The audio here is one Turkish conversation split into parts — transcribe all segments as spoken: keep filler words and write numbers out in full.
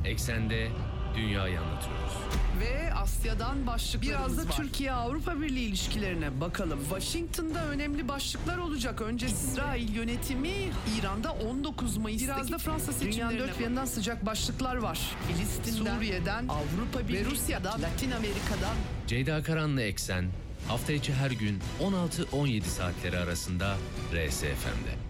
Eksende dünyayı anlatıyoruz. Ve Asya'dan başlıklarımız Biraz da var. Türkiye-Avrupa Birliği ilişkilerine bakalım. Washington'da önemli başlıklar olacak. Önce İsrail yönetimi İran'da on dokuz Mayıs'taki Biraz da Fransa dünyanın seçimlerine dört bir yanından sıcak başlıklar var. Filistin'den, Suriye'den, Avrupa Birliği ve Rusya'dan, Latin Amerika'dan. Ceyda Karan'la Eksen hafta içi her gün on altı on yedi saatleri arasında R S F M'de.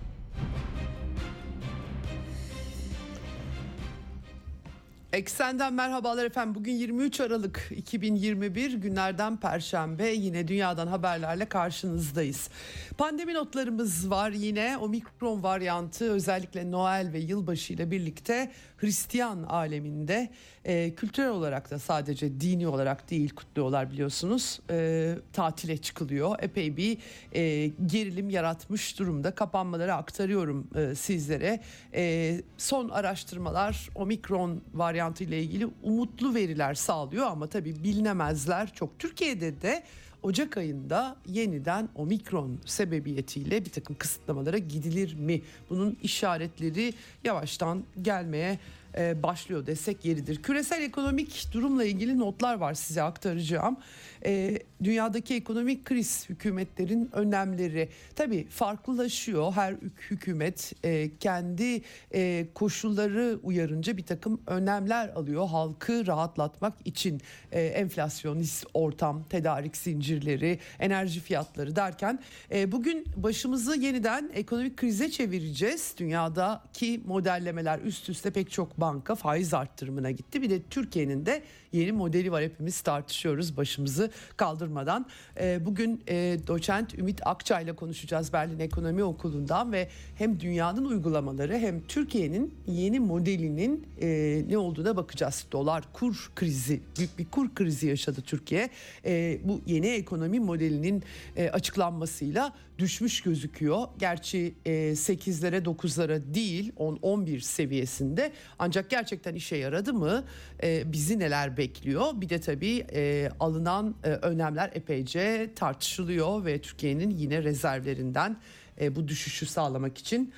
Eksenden merhabalar efendim. Bugün yirmi üç Aralık iki bin yirmi bir, günlerden Perşembe. Yine dünyadan haberlerle karşınızdayız. Pandemi notlarımız var yine. Omikron varyantı özellikle Noel ve yılbaşı ile birlikte Hristiyan aleminde e, kültürel olarak da sadece dini olarak değil kutluyorlar biliyorsunuz. E, tatile çıkılıyor. Epey bir e, gerilim yaratmış durumda. Kapanmaları aktarıyorum e, sizlere. E, son araştırmalar Omikron varyantı ile ilgili umutlu veriler sağlıyor ama tabii bilinemezler çok. Türkiye'de de Ocak ayında yeniden Omikron sebebiyetiyle bir takım kısıtlamalara gidilir mi? Bunun işaretleri yavaştan gelmeye e, başlıyor desek yeridir. Küresel ekonomik durumla ilgili notlar var size aktaracağım. E, dünyadaki ekonomik kriz, hükümetlerin önlemleri tabii farklılaşıyor. Her hükümet e, kendi e, koşulları uyarınca bir takım önlemler alıyor. Halkı rahatlatmak için e, enflasyonist ortam, tedarik zincirleri, enerji fiyatları derken e, bugün başımızı yeniden ekonomik krize çevireceğiz. Dünyadaki modellemeler üst üste pek çok banka faiz arttırımına gitti. Bir de Türkiye'nin de yeni modeli var, hepimiz tartışıyoruz başımızı kaldırmadan. E, bugün e, doçent Ümit Akçay ile konuşacağız Berlin Ekonomi Okulu'ndan ve hem dünyanın uygulamaları hem Türkiye'nin yeni modelinin e, ne olduğuna bakacağız. Dolar kur krizi, büyük bir kur krizi yaşadı Türkiye. E, bu yeni ekonomi modelinin e, açıklanmasıyla düşmüş gözüküyor. Gerçi e, sekizlere dokuzlara değil on on bir seviyesinde, ancak gerçekten işe yaradı mı? E, bizi neler bekliyor? Bir de tabii e, alınan e, önlemler epeyce tartışılıyor ve Türkiye'nin yine rezervlerinden e, bu düşüşü sağlamak için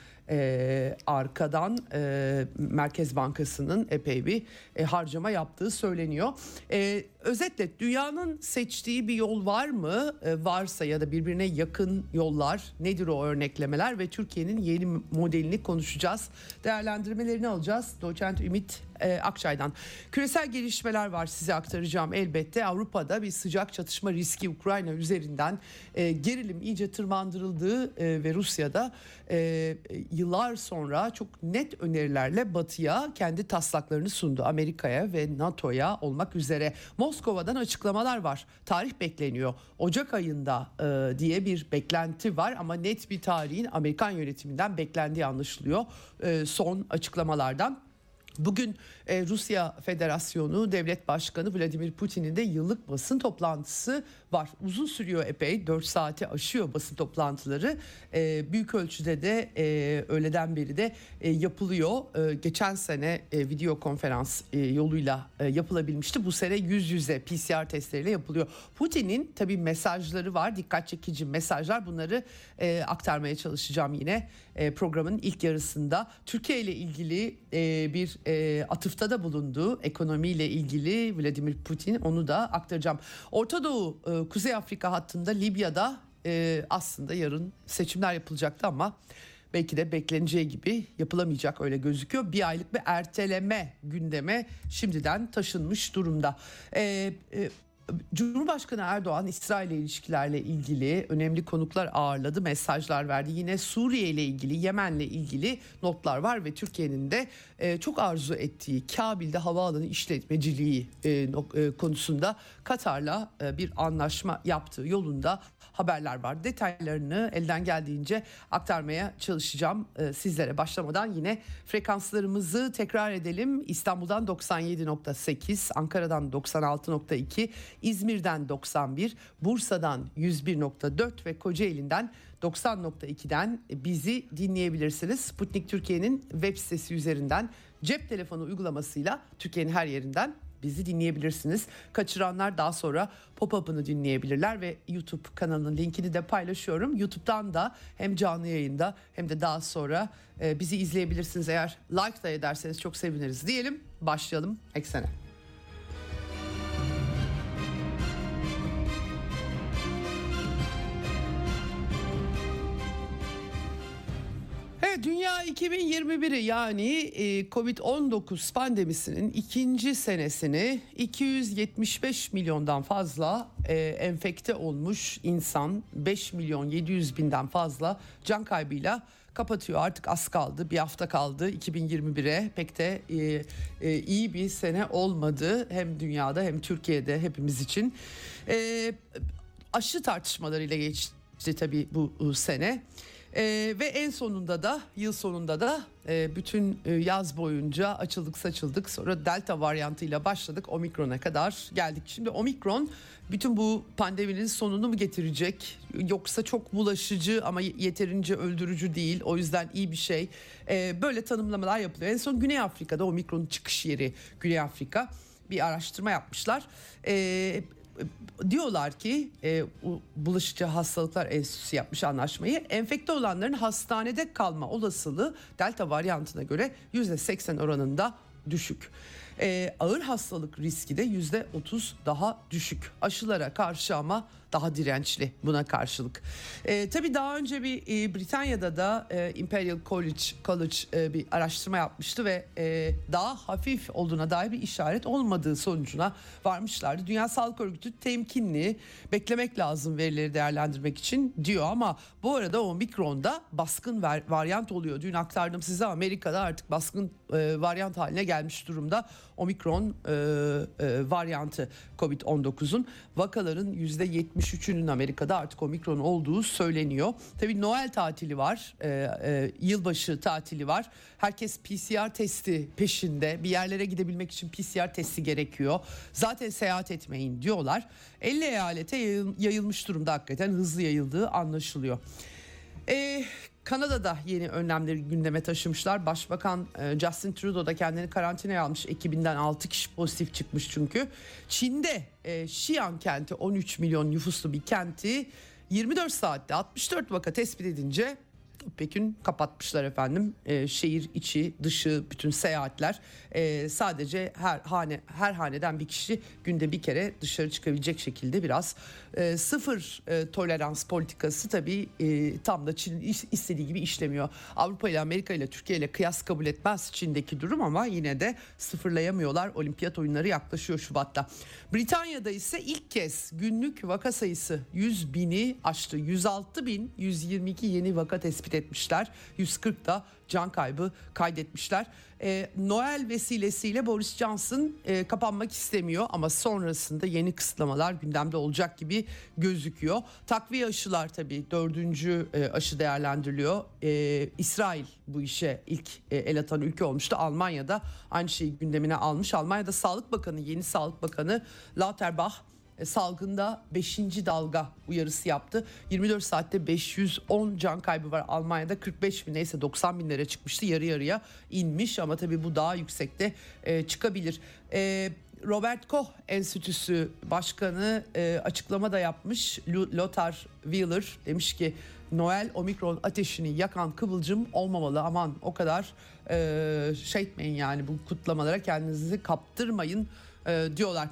e, arkadan e, Merkez Bankası'nın epey bir e, harcama yaptığı söyleniyor. E, özetle dünyanın seçtiği bir yol var mı? E, varsa ya da birbirine yakın yollar nedir o örneklemeler ve Türkiye'nin yeni modelini konuşacağız. Değerlendirmelerini alacağız. Doçent Ümit e, Akçay'dan. Küresel gelişmeler var, size aktaracağım elbette. Avrupa'da bir sıcak çatışma riski Ukrayna üzerinden e, gerilim iyice tırmandırıldığı e, ve Rusya'da e, yıllar sonra çok net önerilerle Batı'ya kendi taslaklarını sundu. Amerika'ya ve NATO'ya olmak üzere. Moskova'dan açıklamalar var. Tarih bekleniyor. Ocak ayında e, diye bir beklenti var ama net bir tarihin Amerikan yönetiminden beklendiği anlaşılıyor e, son açıklamalardan. Bugün e, Rusya Federasyonu Devlet Başkanı Vladimir Putin'in de yıllık basın toplantısı var. Uzun sürüyor epey, dört saati aşıyor basın toplantıları. E, büyük ölçüde de e, öğleden beri de e, yapılıyor. E, geçen sene e, video konferans e, yoluyla e, yapılabilmişti. Bu sene yüz yüze P C R testleriyle yapılıyor. Putin'in tabii mesajları var, dikkat çekici mesajlar. Bunları e, aktarmaya çalışacağım yine e, programın ilk yarısında. Türkiye ile ilgili e, bir e, atıfta da bulundu. Ekonomiyle ilgili Vladimir Putin, onu da aktaracağım. Orta Doğu, e, Kuzey Afrika hattında Libya'da e, aslında yarın seçimler yapılacaktı ama belki de bekleneceği gibi yapılamayacak, öyle gözüküyor. Bir aylık bir erteleme gündeme şimdiden taşınmış durumda. E, e, Cumhurbaşkanı Erdoğan İsrail ile ilişkilerle ilgili önemli konuklar ağırladı, mesajlar verdi. Yine Suriye ile ilgili, Yemen'le ilgili notlar var ve Türkiye'nin de e, çok arzu ettiği Kabil'de havaalanı işletmeciliği e, e, konusunda Katar'la e, bir anlaşma yaptığı yolunda haberler var. Detaylarını elden geldiğince aktarmaya çalışacağım e, sizlere. Başlamadan yine frekanslarımızı tekrar edelim. İstanbul'dan doksan yedi nokta sekiz, Ankara'dan doksan altı nokta iki, İzmir'den doksan bir, Bursa'dan yüz bir nokta dört ve Kocaeli'nden doksan nokta iki'den bizi dinleyebilirsiniz. Sputnik Türkiye'nin web sitesi üzerinden cep telefonu uygulamasıyla Türkiye'nin her yerinden bizi dinleyebilirsiniz. Kaçıranlar daha sonra pop-up'ını dinleyebilirler ve YouTube kanalının linkini de paylaşıyorum. YouTube'dan da hem canlı yayında hem de daha sonra e, bizi izleyebilirsiniz. Eğer like da ederseniz çok seviniriz diyelim. Başlayalım Eksen'e. Dünya iki bin yirmi biri yani kovid on dokuz pandemisinin ikinci senesini iki yüz yetmiş beş milyondan fazla enfekte olmuş insan, beş milyon yedi yüz binden fazla can kaybıyla kapatıyor. Artık az kaldı, bir hafta kaldı iki bin yirmi bire. Pek de e, e, iyi bir sene olmadı hem dünyada hem Türkiye'de hepimiz için. E, aşı tartışmalarıyla geçti tabii bu, bu sene. Ee, ve en sonunda da yıl sonunda da e, bütün e, yaz boyunca açıldık saçıldık, sonra delta varyantıyla başladık, omikron'a kadar geldik. Şimdi omikron bütün bu pandeminin sonunu mu getirecek, yoksa çok bulaşıcı ama yeterince öldürücü değil, o yüzden iyi bir şey, ee, böyle tanımlamalar yapılıyor. En son Güney Afrika'da omikronun çıkış yeri Güney Afrika bir araştırma yapmışlar. Ee, Diyorlar ki e, Bulaşıcı Hastalıklar Enstitüsü yapmış anlaşmayı. Enfekte olanların hastanede kalma olasılığı delta varyantına göre yüzde seksen oranında düşük. E, ağır hastalık riski de yüzde otuz daha düşük. Aşılara karşı ama daha dirençli buna karşılık. E, tabii daha önce bir e, Britanya'da da e, Imperial College College e, bir araştırma yapmıştı ve e, daha hafif olduğuna dair bir işaret olmadığı sonucuna varmışlardı. Dünya Sağlık Örgütü temkinli, beklemek lazım verileri değerlendirmek için diyor ama bu arada omikronda baskın var, varyant oluyor. Dün aktardım size, Amerika'da artık baskın e, varyant haline gelmiş durumda. Omikron e, e, varyantı kovid on dokuzun vakaların yüzde yetmiş üçünün Amerika'da artık omikron olduğu söyleniyor. Tabii Noel tatili var, e, e, yılbaşı tatili var. Herkes P C R testi peşinde. Bir yerlere gidebilmek için P C R testi gerekiyor. Zaten seyahat etmeyin diyorlar. elli eyalete yayılmış durumda, hakikaten hızlı yayıldığı anlaşılıyor. Eee Kanada'da yeni önlemleri gündeme taşımışlar. Başbakan Justin Trudeau da kendini karantinaya almış. Ekibinden altı kişi pozitif çıkmış çünkü. Çin'de e, Xi'an kenti, on üç milyon nüfuslu bir kenti, yirmi dört saatte altmış dört vaka tespit edince Pekin kapatmışlar efendim. E, şehir içi dışı bütün seyahatler, e, sadece her hane her haneden bir kişi günde bir kere dışarı çıkabilecek şekilde biraz e, sıfır e, tolerans politikası tabii e, tam da Çin'in istediği gibi işlemiyor. Avrupa ile Amerika ile Türkiye ile kıyas kabul etmez Çin'deki durum ama yine de sıfırlayamıyorlar. Olimpiyat oyunları yaklaşıyor Şubat'ta. Britanya'da ise ilk kez günlük vaka sayısı yüz bini aştı. yüz altı bin yüz yirmi iki yeni vaka tespit etmişler. yüz kırk da can kaybı kaydetmişler. Ee, Noel vesilesiyle Boris Johnson e, kapanmak istemiyor ama sonrasında yeni kısıtlamalar gündemde olacak gibi gözüküyor. Takviye aşılar tabii dördüncü e, aşı değerlendiriliyor. Ee, İsrail bu işe ilk e, el atan ülke olmuştu. Almanya'da aynı şeyi gündemine almış. Almanya'da Sağlık Bakanı, yeni Sağlık Bakanı Lauterbach salgında beşinci dalga uyarısı yaptı. yirmi dört saatte beş yüz on can kaybı var Almanya'da. kırk beş bin, neyse doksan binlere çıkmıştı, yarı yarıya inmiş ama tabii bu daha yüksekte e, çıkabilir. E, Robert Koch Enstitüsü Başkanı e, açıklama da yapmış. Lothar Wieler demiş ki Noel omikron ateşini yakan kıvılcım olmamalı, aman o kadar e, şey etmeyin yani, bu kutlamalara kendinizi kaptırmayın e, diyorlar.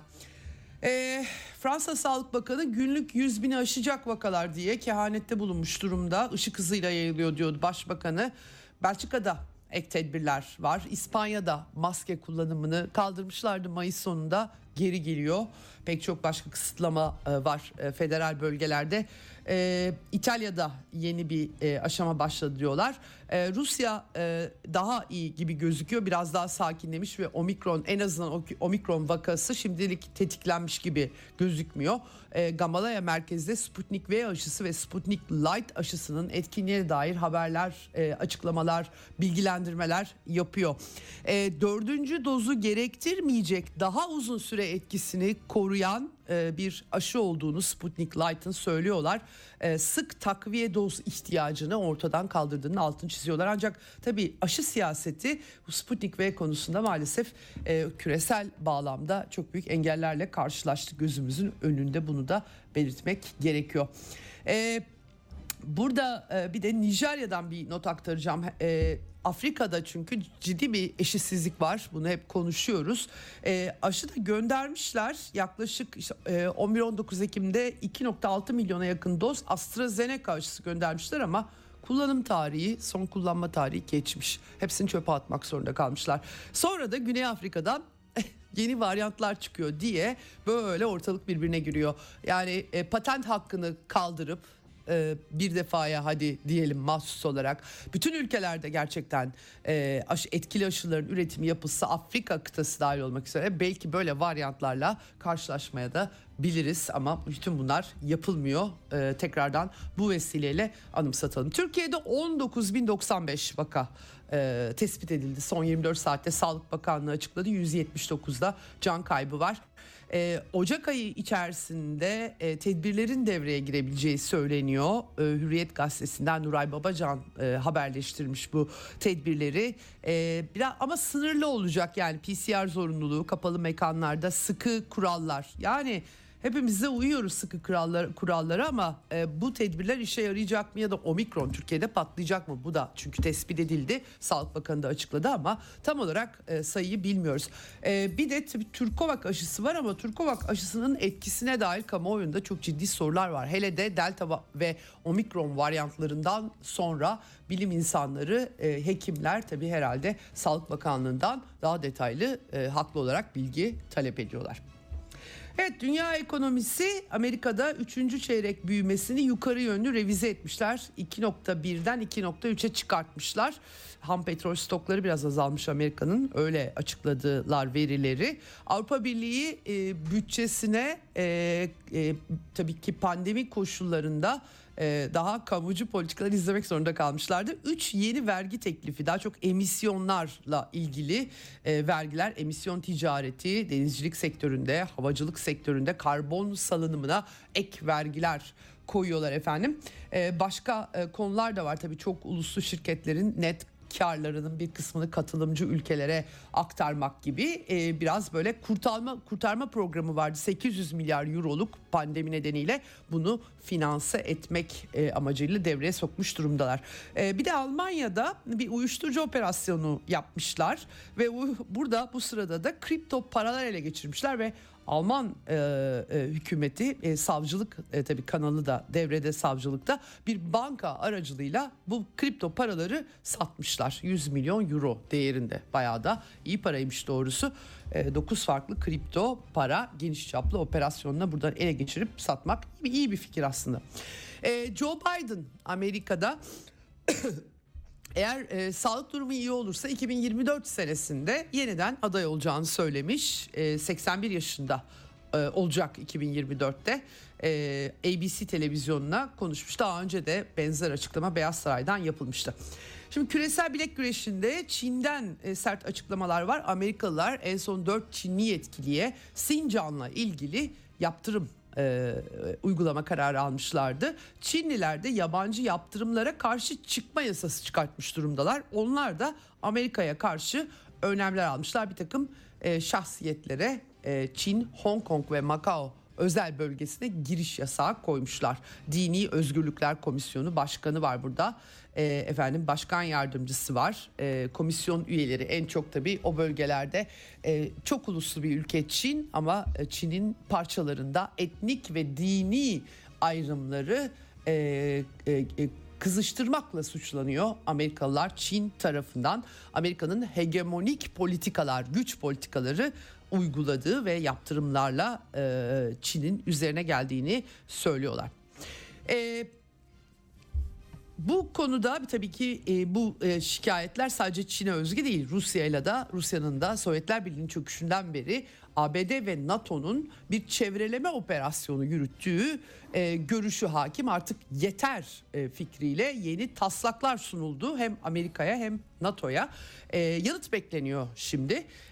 E, Fransa Sağlık Bakanı günlük yüz bini aşacak vakalar diye kehanette bulunmuş durumda. Işık hızıyla yayılıyor diyordu Başbakanı. Belçika'da ek tedbirler var. İspanya'da maske kullanımını kaldırmışlardı Mayıs sonunda, geri geliyor. Pek çok başka kısıtlama var federal bölgelerde. Ee, İtalya'da yeni bir e, aşama başladı diyorlar. Ee, Rusya e, daha iyi gibi gözüküyor. Biraz daha sakinlemiş ve omikron, en azından omikron vakası şimdilik tetiklenmiş gibi gözükmüyor. Ee, Gamalaya merkezde Sputnik V aşısı ve Sputnik Light aşısının etkinliğine dair haberler, e, açıklamalar, bilgilendirmeler yapıyor. E, dördüncü dozu gerektirmeyecek daha uzun süre süre etkisini koruyan e, bir aşı olduğunu Sputnik Light'ın söylüyorlar. E, sık takviye doz ihtiyacını ortadan kaldırdığının altını çiziyorlar. Ancak tabii aşı siyaseti bu Sputnik V konusunda maalesef e, küresel bağlamda çok büyük engellerle karşılaştık. Gözümüzün önünde, bunu da belirtmek gerekiyor. E, burada e, bir de Nijerya'dan bir not aktaracağım. E, Afrika'da çünkü ciddi bir eşitsizlik var. Bunu hep konuşuyoruz. E, aşı da göndermişler. Yaklaşık işte, e, on bir on dokuz Ekim'de iki virgül altı milyona yakın doz AstraZeneca aşısı göndermişler ama kullanım tarihi, son kullanma tarihi geçmiş. Hepsini çöpe atmak zorunda kalmışlar. Sonra da Güney Afrika'dan yeni varyantlar çıkıyor diye böyle ortalık birbirine giriyor. Yani e, patent hakkını kaldırıp bir defaya hadi diyelim mahsus olarak bütün ülkelerde gerçekten e, aşı, etkili aşıların üretimi yapılsa, Afrika kıtası dahil olmak üzere, belki böyle varyantlarla karşılaşmaya da biliriz ama bütün bunlar yapılmıyor. E, tekrardan bu vesileyle anımsatalım. Türkiye'de on dokuz bin doksan beş vaka e, tespit edildi. Son yirmi dört saatte Sağlık Bakanlığı açıkladı. yüz yetmiş dokuzda can kaybı var. Ee, Ocak ayı içerisinde e, tedbirlerin devreye girebileceği söyleniyor. Ee, Hürriyet Gazetesi'nden Nuray Babacan e, haberleştirmiş bu tedbirleri. Ee, biraz ama sınırlı olacak, yani P C R zorunluluğu, kapalı mekanlarda sıkı kurallar. Yani hepimiz de uyuyoruz sıkı kurallar, kurallara ama e, bu tedbirler işe yarayacak mı ya da omikron Türkiye'de patlayacak mı? Bu da çünkü tespit edildi. Sağlık Bakanı da açıkladı ama tam olarak e, sayıyı bilmiyoruz. E, bir de tabii Türkovak aşısı var ama Türkovak aşısının etkisine dair kamuoyunda çok ciddi sorular var. Hele de Delta ve omikron varyantlarından sonra bilim insanları, e, hekimler tabii herhalde Sağlık Bakanlığı'ndan daha detaylı, e, haklı olarak bilgi talep ediyorlar. Evet, dünya ekonomisi Amerika'da üçüncü çeyrek büyümesini yukarı yönlü revize etmişler. iki virgül birden iki virgül üçe çıkartmışlar. Ham petrol stokları biraz azalmış Amerika'nın, öyle açıkladılar verileri. Avrupa Birliği e, bütçesine e, e, tabii ki pandemi koşullarında e, daha kamucu politikalar izlemek zorunda kalmışlardı. Üç yeni vergi teklifi, daha çok emisyonlarla ilgili e, vergiler, emisyon ticareti, denizcilik sektöründe, havacılık sektöründe karbon salınımına ek vergiler koyuyorlar efendim. E, başka e, konular da var tabii, çok uluslu şirketlerin net karlarının bir kısmını katılımcı ülkelere aktarmak gibi e, biraz böyle kurtarma kurtarma programı vardı. sekiz yüz milyar euroluk pandemi nedeniyle bunu finanse etmek e, amacıyla devreye sokmuş durumdalar. E, bir de Almanya'da bir uyuşturucu operasyonu yapmışlar ve u, burada bu sırada da kripto paralar ele geçirmişler ve Alman e, e, hükümeti, e, savcılık e, tabii kanalı da devrede, savcılıkta bir banka aracılığıyla bu kripto paraları satmışlar. yüz milyon euro değerinde, bayağı da iyi paraymış doğrusu. E, dokuz farklı kripto para geniş çaplı operasyonla buradan ele geçirip satmak iyi bir fikir aslında. E, Joe Biden Amerika'da eğer e, sağlık durumu iyi olursa iki bin yirmi dört senesinde yeniden aday olacağını söylemiş. E, seksen bir yaşında e, olacak iki bin yirmi dörtte. E, A B C televizyonuna konuşmuş. Daha önce de benzer açıklama Beyaz Saray'dan yapılmıştı. Şimdi küresel bilek güreşinde Çin'den e, sert açıklamalar var. Amerikalılar en son dört Çinli yetkiliye Sincan'la ilgili yaptırım E, uygulama kararı almışlardı. Çinliler de yabancı yaptırımlara karşı çıkma yasası çıkartmış durumdalar. Onlar da Amerika'ya karşı önlemler almışlar. Bir takım e, şahsiyetlere e, Çin, Hong Kong ve Macao özel bölgesine giriş yasağı koymuşlar. Dini Özgürlükler Komisyonu Başkanı var burada. E, efendim başkan yardımcısı var. E, komisyon üyeleri en çok tabii o bölgelerde. E, çok uluslu bir ülke Çin ama Çin'in parçalarında etnik ve dini ayrımları e, e, e, kızıştırmakla suçlanıyor Amerikalılar Çin tarafından. Amerika'nın hegemonik politikalar, güç politikaları uyguladığı ve yaptırımlarla e, Çin'in üzerine geldiğini söylüyorlar. E, bu konuda tabii ki e, bu e, şikayetler sadece Çin'e özgü değil. Rusya'yla da, Rusya'nın da Sovyetler Birliği'nin çöküşünden beri A B D ve NATO'nun bir çevreleme operasyonu yürüttüğü e, görüşü hakim. Artık yeter e, fikriyle yeni taslaklar sunuldu hem Amerika'ya hem NATO'ya. E, yanıt bekleniyor şimdi.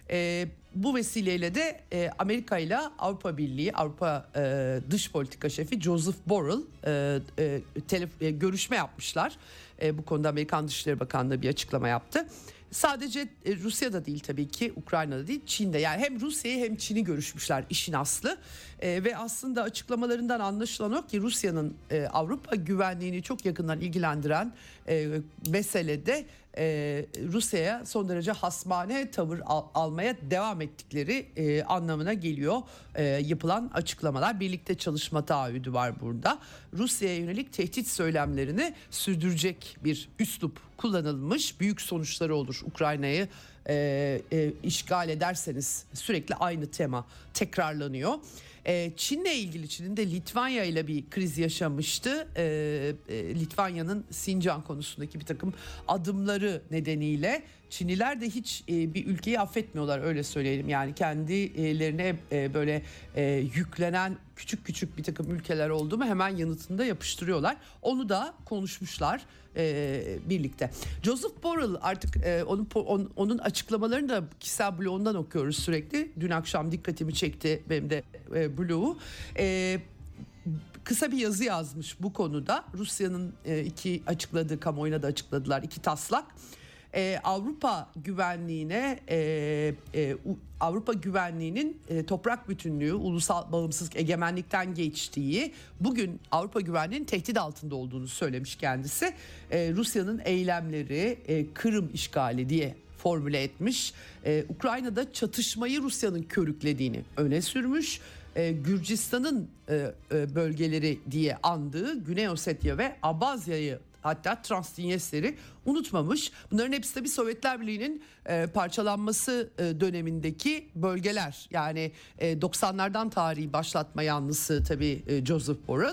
E, bu vesileyle de e, Amerika ile Avrupa Birliği, Avrupa e, Dış Politika Şefi Joseph Borrell e, e, telef- e, görüşme yapmışlar. E, bu konuda Amerikan Dışişleri Bakanlığı bir açıklama yaptı. Sadece e, Rusya'da değil tabii ki, Ukrayna'da değil, Çin'de. Yani hem Rusya'yı hem Çin'i görüşmüşler işin aslı. E, ve aslında açıklamalarından anlaşılan o ki Rusya'nın e, Avrupa güvenliğini çok yakından ilgilendiren e, meselede e, Rusya'ya son derece hasmane tavır al, almaya devam ettikleri e, anlamına geliyor e, yapılan açıklamalar. Birlikte çalışma taahhüdü var burada. Rusya'ya yönelik tehdit söylemlerini sürdürecek bir üslup kullanılmış. Büyük sonuçları olur. Ukrayna'yı e, e, işgal ederseniz sürekli aynı tema tekrarlanıyor. E, Çin'le ilgili, Çin'in de Litvanya ile bir kriz yaşamıştı. E, e, Litvanya'nın Sincan konusundaki bir takım adımları nedeniyle Çinliler de hiç e, bir ülkeyi affetmiyorlar, öyle söyleyelim. Yani kendilerine e, böyle e, yüklenen küçük küçük bir takım ülkeler oldu mu hemen yanıtında yapıştırıyorlar. Onu da konuşmuşlar e, birlikte. Joseph Borrell artık e, onun, on, onun açıklamalarını da kişisel blogundan okuyoruz sürekli. Dün akşam dikkatimi çekti benim de e, blogu. E, kısa bir yazı yazmış bu konuda. Rusya'nın e, iki açıkladığı, kamuoyuna da açıkladılar, iki taslak. Ee, Avrupa güvenliğine e, e, Avrupa güvenliğinin e, toprak bütünlüğü, ulusal bağımsızlık, egemenlikten geçtiği, bugün Avrupa güvenliğinin tehdit altında olduğunu söylemiş kendisi. E, Rusya'nın eylemleri, e, Kırım işgali diye formüle etmiş. E, Ukrayna'da çatışmayı Rusya'nın körüklediğini öne sürmüş. E, Gürcistan'ın e, e, bölgeleri diye andığı Güney Ossetya ve Abazya'yı, hatta Transdinyester'i unutmamış. Bunların hepsi tabii Sovyetler Birliği'nin e, parçalanması e, dönemindeki bölgeler. Yani e, doksanlardan tarihi başlatma yanlısı tabii e, Joseph Borrell.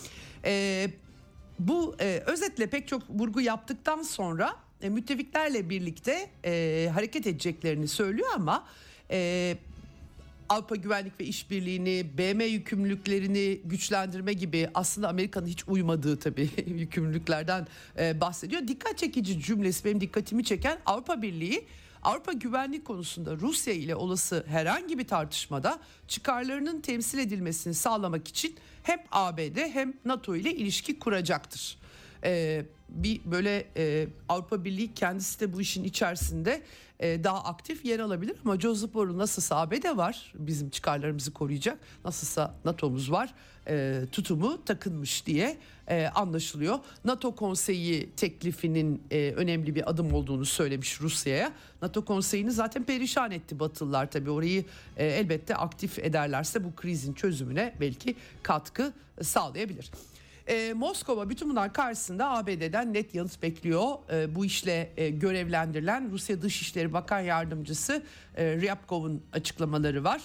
E, bu e, özetle pek çok vurgu yaptıktan sonra e, müttefiklerle birlikte e, hareket edeceklerini söylüyor ama E, Avrupa Güvenlik ve İşbirliği'ni, B M yükümlülüklerini güçlendirme gibi aslında Amerika'nın hiç uymadığı tabii yükümlülüklerden e, bahsediyor. Dikkat çekici cümlesi, benim dikkatimi çeken, Avrupa Birliği Avrupa güvenlik konusunda Rusya ile olası herhangi bir tartışmada çıkarlarının temsil edilmesini sağlamak için hem A B D hem NATO ile ilişki kuracaktır. Ee, bir böyle e, Avrupa Birliği kendisi de bu işin içerisinde e, daha aktif yer alabilir ama Joseph Borrell nasılsa A B D var, bizim çıkarlarımızı koruyacak, nasılsa NATO'muz var e, tutumu takınmış diye e, anlaşılıyor. NATO Konseyi teklifinin e, önemli bir adım olduğunu söylemiş Rusya'ya. NATO Konseyi'ni zaten perişan etti Batılılar, tabii orayı e, elbette aktif ederlerse bu krizin çözümüne belki katkı sağlayabilir. E, Moskova bütün bunlar karşısında A B D'den net yanıt bekliyor. E, bu işle e, görevlendirilen Rusya Dışişleri Bakan Yardımcısı e, Ryabkov'un açıklamaları var.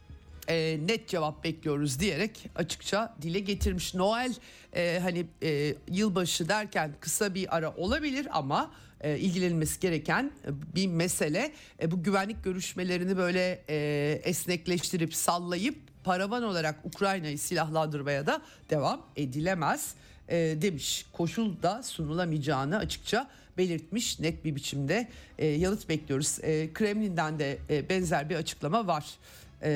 E, net cevap bekliyoruz diyerek açıkça dile getirmiş. Noel e, hani e, yılbaşı derken kısa bir ara olabilir ama e, ilgilenilmesi gereken bir mesele. E, bu güvenlik görüşmelerini böyle e, esnekleştirip sallayıp paravan olarak Ukrayna'yı silahlandırmaya da devam edilemez e, demiş. Koşul da sunulamayacağını açıkça belirtmiş net bir biçimde. E, yanıt bekliyoruz. E, Kremlin'den de e, benzer bir açıklama var. E,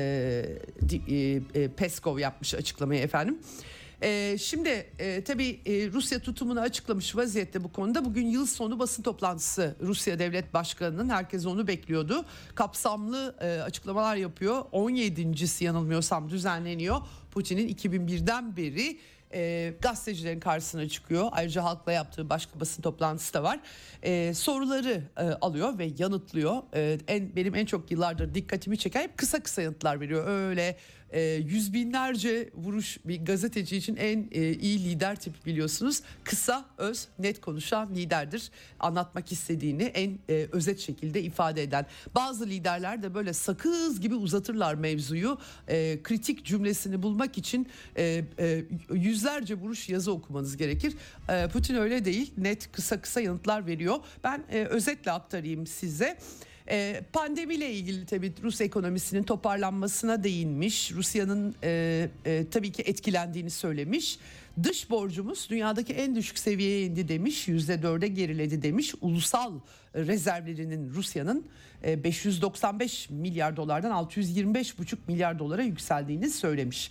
e, e, Peskov yapmış açıklamayı efendim. Ee, şimdi e, tabii e, Rusya tutumunu açıklamış vaziyette bu konuda. Bugün yıl sonu basın toplantısı Rusya Devlet Başkanı'nın, herkes onu bekliyordu. Kapsamlı e, açıklamalar yapıyor. on yedincisi yanılmıyorsam düzenleniyor. Putin'in iki bin birden beri e, gazetecilerin karşısına çıkıyor. Ayrıca halkla yaptığı başka basın toplantısı da var. E, soruları e, alıyor ve yanıtlıyor. E, en, benim en çok yıllardır dikkatimi çeken, hep kısa kısa yanıtlar veriyor. Öyle e, yüz binlerce vuruş bir gazeteci için en e, iyi lider tipi biliyorsunuz. Kısa, öz, net konuşan liderdir. Anlatmak istediğini en e, özet şekilde ifade eden. Bazı liderler de böyle sakız gibi uzatırlar mevzuyu. E, kritik cümlesini bulmak için e, e, yüzlerce vuruş yazı okumanız gerekir. E, Putin öyle değil. Net, kısa kısa yanıtlar veriyor. Ben e, özetle aktarayım size. E, pandemiyle ilgili tabii Rus ekonomisinin toparlanmasına değinmiş. Rusya'nın e, e, tabii ki etkilendiğini söylemiş. Dış borcumuz dünyadaki en düşük seviyeye indi demiş. yüzde dörde geriledi demiş. Ulusal rezervlerinin Rusya'nın beş yüz doksan beş milyar dolardan altı yüz yirmi beş buçuk milyar dolara yükseldiğini söylemiş.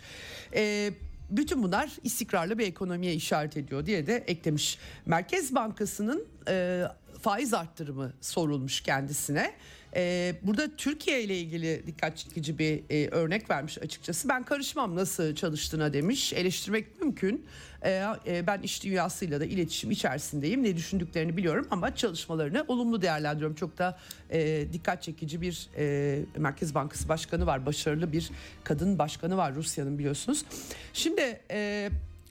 E, bütün bunlar istikrarlı bir ekonomiye işaret ediyor diye de eklemiş. Merkez Bankası'nın e, faiz arttırımı sorulmuş kendisine. Ee, burada Türkiye ile ilgili dikkat çekici bir e, örnek vermiş açıkçası. Ben karışmam nasıl çalıştığına demiş. Eleştirmek mümkün. Ee, e, ben iş dünyasıyla da iletişim içerisindeyim. Ne düşündüklerini biliyorum ama çalışmalarını olumlu değerlendiriyorum. Çok da e, dikkat çekici bir e, Merkez Bankası başkanı var. Başarılı bir kadın başkanı var Rusya'nın, biliyorsunuz. Şimdi... E,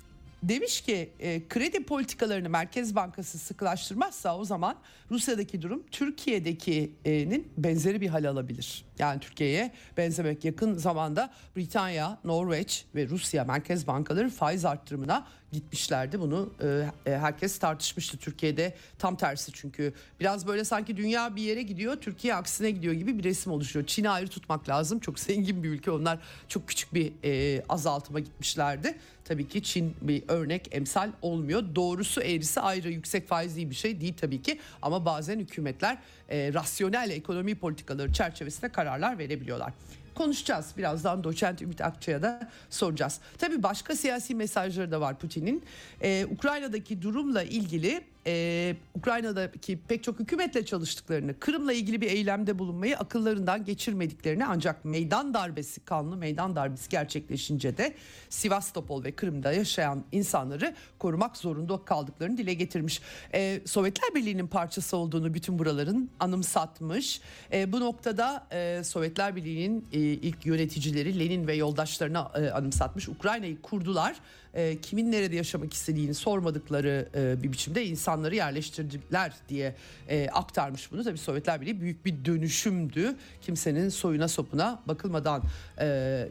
Demiş ki e, kredi politikalarını Merkez Bankası sıkılaştırmazsa o zaman Rusya'daki durum Türkiye'dekinin benzeri bir hal alabilir. Yani Türkiye'ye benzemek, yakın zamanda Britanya, Norveç ve Rusya Merkez Bankaları faiz arttırımına gitmişlerdi. Bunu e, herkes tartışmıştı. Türkiye'de tam tersi, çünkü biraz böyle sanki dünya bir yere gidiyor, Türkiye aksine gidiyor gibi bir resim oluşuyor. Çin'i ayrı tutmak lazım. Çok zengin bir ülke. Onlar çok küçük bir e, azaltıma gitmişlerdi. Tabii ki Çin bir örnek, emsal olmuyor. Doğrusu eğrisi ayrı, yüksek faizli bir şey değil tabii ki. Ama bazen hükümetler e, rasyonel ekonomi politikaları çerçevesinde kararlar verebiliyorlar. Konuşacağız. Birazdan doçent Ümit Akçay'a da soracağız. Tabii başka siyasi mesajları da var Putin'in. Ee, Ukrayna'daki durumla ilgili e, Ukrayna'daki pek çok hükümetle çalıştıklarını, Kırım'la ilgili bir eylemde bulunmayı akıllarından geçirmediklerini, ancak meydan darbesi, kanlı meydan darbesi gerçekleşince de Sivastopol ve Kırım'da yaşayan insanları korumak zorunda kaldıklarını dile getirmiş. Ee, Sovyetler Birliği'nin parçası olduğunu bütün buraların anımsatmış. Ee, bu noktada e, Sovyetler Birliği'nin e, ilk yöneticileri Lenin ve yoldaşlarına e, anımsatmış. Ukrayna'yı kurdular. E, kimin nerede yaşamak istediğini sormadıkları e, bir biçimde insanları yerleştirdiler diye e, aktarmış bunu. Tabii Sovyetler Birliği büyük bir dönüşümdü. Kimsenin soyuna sopuna bakılmadan e,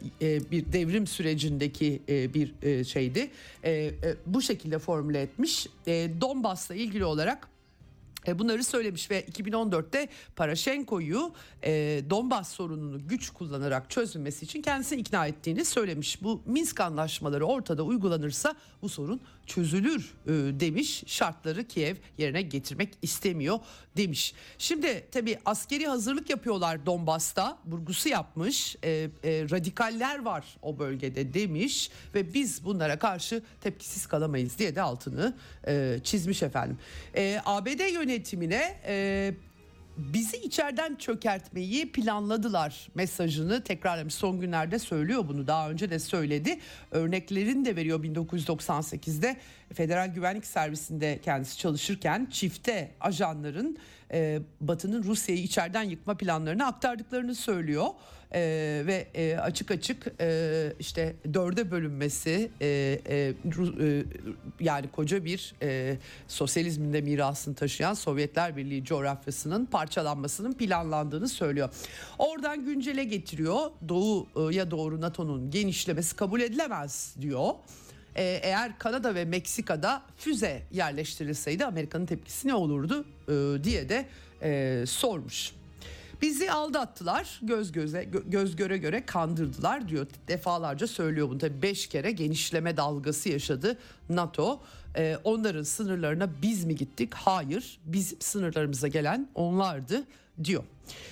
e, bir devrim sürecindeki e, bir e, şeydi. E, e, bu şekilde formüle etmiş. E, Donbas'la ilgili olarak bunları söylemiş ve iki bin on dörtte Paraşenko'yu e, Donbas sorununu güç kullanarak çözülmesi için kendisini ikna ettiğini söylemiş. Bu Minsk anlaşmaları ortada uygulanırsa bu sorun çözülür e, demiş. Şartları Kiev yerine getirmek istemiyor demiş. Şimdi tabii askeri hazırlık yapıyorlar Donbas'ta, vurgusu yapmış. E, e, radikaller var o bölgede demiş ve biz bunlara karşı tepkisiz kalamayız diye de altını e, çizmiş efendim. E, A B D yönetimine e, bizi içeriden çökertmeyi planladılar mesajını tekrarlamış. Son günlerde söylüyor bunu, daha önce de söyledi. Örneklerini de veriyor. bin dokuz yüz doksan sekizde Federal Güvenlik Servisi'nde kendisi çalışırken çifte ajanların e, Batı'nın Rusya'yı içeriden yıkma planlarını aktardıklarını söylüyor. Ee, ve e, açık açık e, işte dörde bölünmesi e, e, e, yani koca bir e, sosyalizmin de mirasını taşıyan Sovyetler Birliği coğrafyasının parçalanmasının planlandığını söylüyor. Oradan güncele getiriyor. Doğuya doğru NATO'nun genişlemesi kabul edilemez diyor. Ee, eğer Kanada ve Meksika'da füze yerleştirilseydi Amerika'nın tepkisi ne olurdu ee, diye de e, sormuş. Bizi aldattılar, göz göze göz göre göre kandırdılar diyor. Defalarca söylüyor bunu. Tabii beş kere genişleme dalgası yaşadı NATO. Ee, onların sınırlarına biz mi gittik? Hayır, bizim sınırlarımıza gelen onlardı diyor.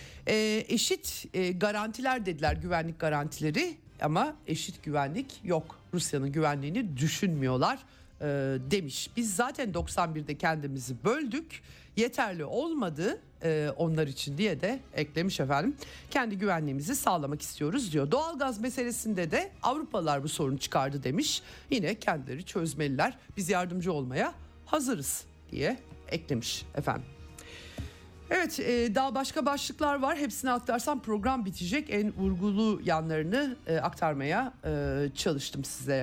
Ee, eşit e, garantiler dediler, güvenlik garantileri, ama eşit güvenlik yok. Rusya'nın güvenliğini düşünmüyorlar e, demiş. Biz zaten doksan birde kendimizi böldük. Yeterli olmadı e, onlar için diye de eklemiş efendim. Kendi güvenliğimizi sağlamak istiyoruz diyor. Doğalgaz meselesinde de Avrupalılar bu sorunu çıkardı demiş. Yine kendileri çözmeliler. Biz yardımcı olmaya hazırız diye eklemiş efendim. Evet, e, daha başka başlıklar var. Hepsini aktarsam program bitecek. En vurgulu yanlarını e, aktarmaya e, çalıştım size.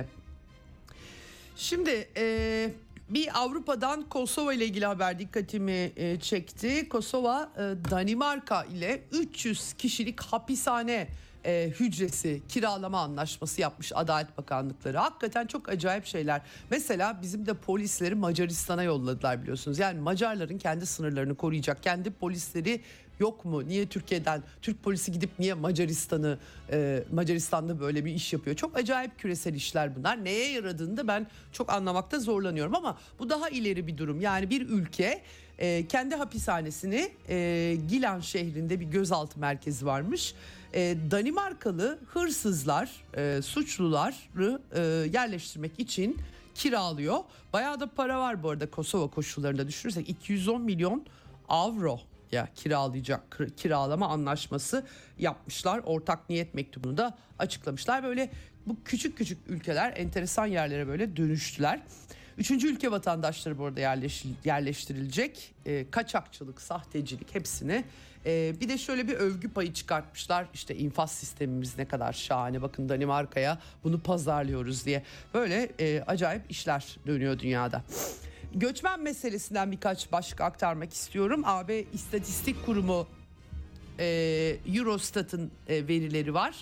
Şimdi e, bir Avrupa'dan Kosova ile ilgili haber dikkatimi e, çekti. Kosova e, Danimarka ile üç yüz kişilik hapishane e, hücresi kiralama anlaşması yapmış Adalet Bakanlıkları. Hakikaten çok acayip şeyler. Mesela bizim de polisleri Macaristan'a yolladılar, biliyorsunuz. Yani Macarların kendi sınırlarını koruyacak kendi polisleri yok mu? Niye Türkiye'den Türk polisi gidip niye Macaristan'ı e, Macaristan'da böyle bir iş yapıyor? Çok acayip küresel işler bunlar. Neye yaradığını da ben çok anlamakta zorlanıyorum, ama bu daha ileri bir durum. Yani bir ülke E, kendi hapishanesini e, Gilan şehrinde bir gözaltı merkezi varmış. E, Danimarkalı hırsızlar, e, suçluları e, yerleştirmek için kiralıyor. Bayağı da para var bu arada Kosova koşullarında düşünürsek iki yüz on milyon avro ya kiralayacak kiralama anlaşması yapmışlar. Ortak niyet mektubunu da açıklamışlar. Böyle bu küçük küçük ülkeler enteresan yerlere böyle dönüştüler. Üçüncü ülke vatandaşları bu arada yerleş, yerleştirilecek. E, kaçakçılık, sahtecilik hepsini. E, bir de şöyle bir övgü payı çıkartmışlar. İşte infaz sistemimiz ne kadar şahane. Bakın Danimarka'ya bunu pazarlıyoruz diye. Böyle e, acayip işler dönüyor dünyada. Göçmen meselesinden birkaç başlık aktarmak istiyorum. A B İstatistik Kurumu e, Eurostat'ın e, verileri var.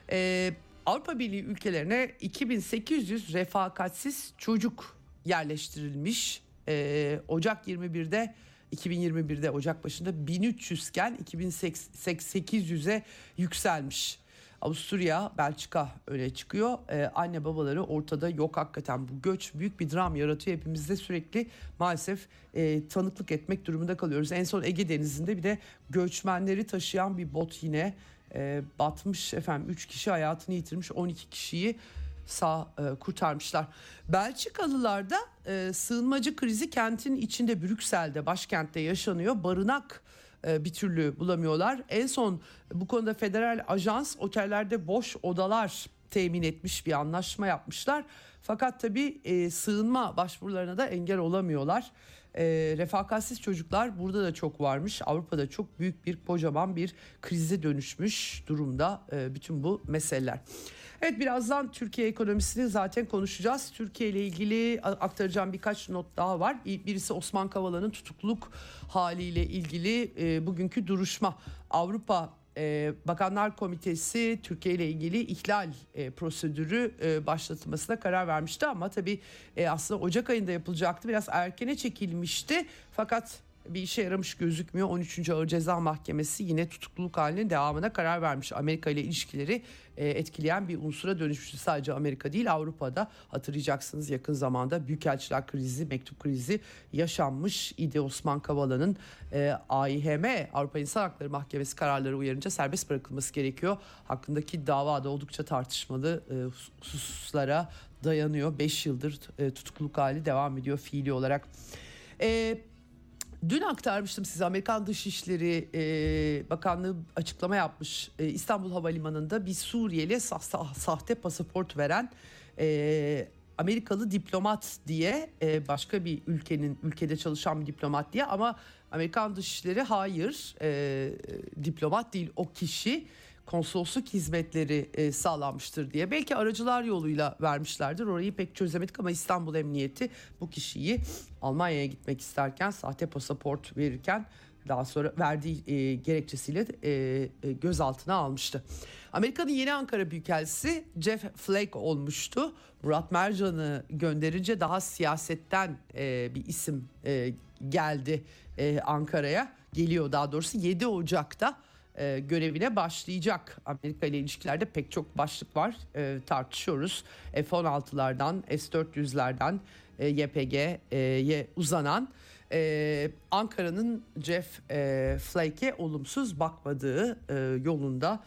E, Avrupa Birliği ülkelerine iki bin sekiz yüz refakatsiz çocuk yerleştirilmiş. Ee, Ocak yirmi birde iki bin yirmi birde Ocak başında bin üç yüz iken iki bin sekiz yüze yükselmiş. Avusturya, Belçika öne çıkıyor. Ee, anne babaları ortada yok hakikaten. Bu göç büyük bir dram yaratıyor. Hepimizde sürekli maalesef e, tanıklık etmek durumunda kalıyoruz. En son Ege Denizi'nde bir de göçmenleri taşıyan bir bot yine e, batmış efendim. üç kişi hayatını yitirmiş, on iki kişiyi sağ e, kurtarmışlar. Belçikalılar da e, sığınmacı krizi kentin içinde Brüksel'de, başkentte yaşanıyor. Barınak e, bir türlü bulamıyorlar. En son bu konuda federal ajans otellerde boş odalar temin etmiş, bir anlaşma yapmışlar. Fakat tabii e, sığınma başvurularına da engel olamıyorlar. E, refakatsiz çocuklar burada da çok varmış. Avrupa'da çok büyük bir kocaman bir krize dönüşmüş durumda e, bütün bu meseleler. Evet, birazdan Türkiye ekonomisini zaten konuşacağız. Türkiye ile ilgili aktaracağım birkaç not daha var. Birisi Osman Kavala'nın tutukluluk haliyle ilgili e, bugünkü duruşma. Avrupa e, Bakanlar Komitesi Türkiye ile ilgili ihlal e, prosedürü e, başlatılmasına karar vermişti. Ama tabii e, aslında Ocak ayında yapılacaktı. Biraz erkene çekilmişti. Fakat bir işe yaramış gözükmüyor. on üçüncü Ağır Ceza Mahkemesi yine tutukluluk halinin devamına karar vermiş. Amerika ile ilişkileri e, etkileyen bir unsura dönüşmüştü. Sadece Amerika değil, Avrupa'da hatırlayacaksınız yakın zamanda büyükelçiler krizi, mektup krizi yaşanmış idi. Osman Kavala'nın e, A İ H M Avrupa İnsan Hakları Mahkemesi kararları uyarınca serbest bırakılması gerekiyor. Hakkındaki davada oldukça tartışmalı e, hususlara dayanıyor. beş yıldır e, tutukluluk hali devam ediyor fiili olarak. E, Dün aktarmıştım size, Amerikan Dışişleri e, Bakanlığı açıklama yapmış. E, İstanbul Havalimanı'nda bir Suriyeli sa- sahte pasaport veren e, Amerikalı diplomat diye, e, başka bir ülkenin ülkede çalışan bir diplomat diye, ama Amerikan Dışişleri hayır, e, diplomat değil o kişi, konsolosluk hizmetleri e, sağlanmıştır diye. Belki aracılar yoluyla vermişlerdir, orayı pek çözemedik, ama İstanbul Emniyeti bu kişiyi Almanya'ya gitmek isterken sahte pasaport verirken daha sonra verdiği e, gerekçesiyle e, e, gözaltına almıştı. Amerika'nın yeni Ankara Büyükelçisi Jeff Flake olmuştu. Murat Mercan'ı gönderince daha siyasetten e, bir isim e, geldi e, Ankara'ya. Geliyor daha doğrusu yedi Ocak'ta e, görevine başlayacak. Amerika ile ilişkilerde pek çok başlık var, e, tartışıyoruz. F on altılardan, S dört yüzlerden e, Y P G'ye uzanan e, Ankara'nın Jeff e, Flake'e olumsuz bakmadığı e, yolunda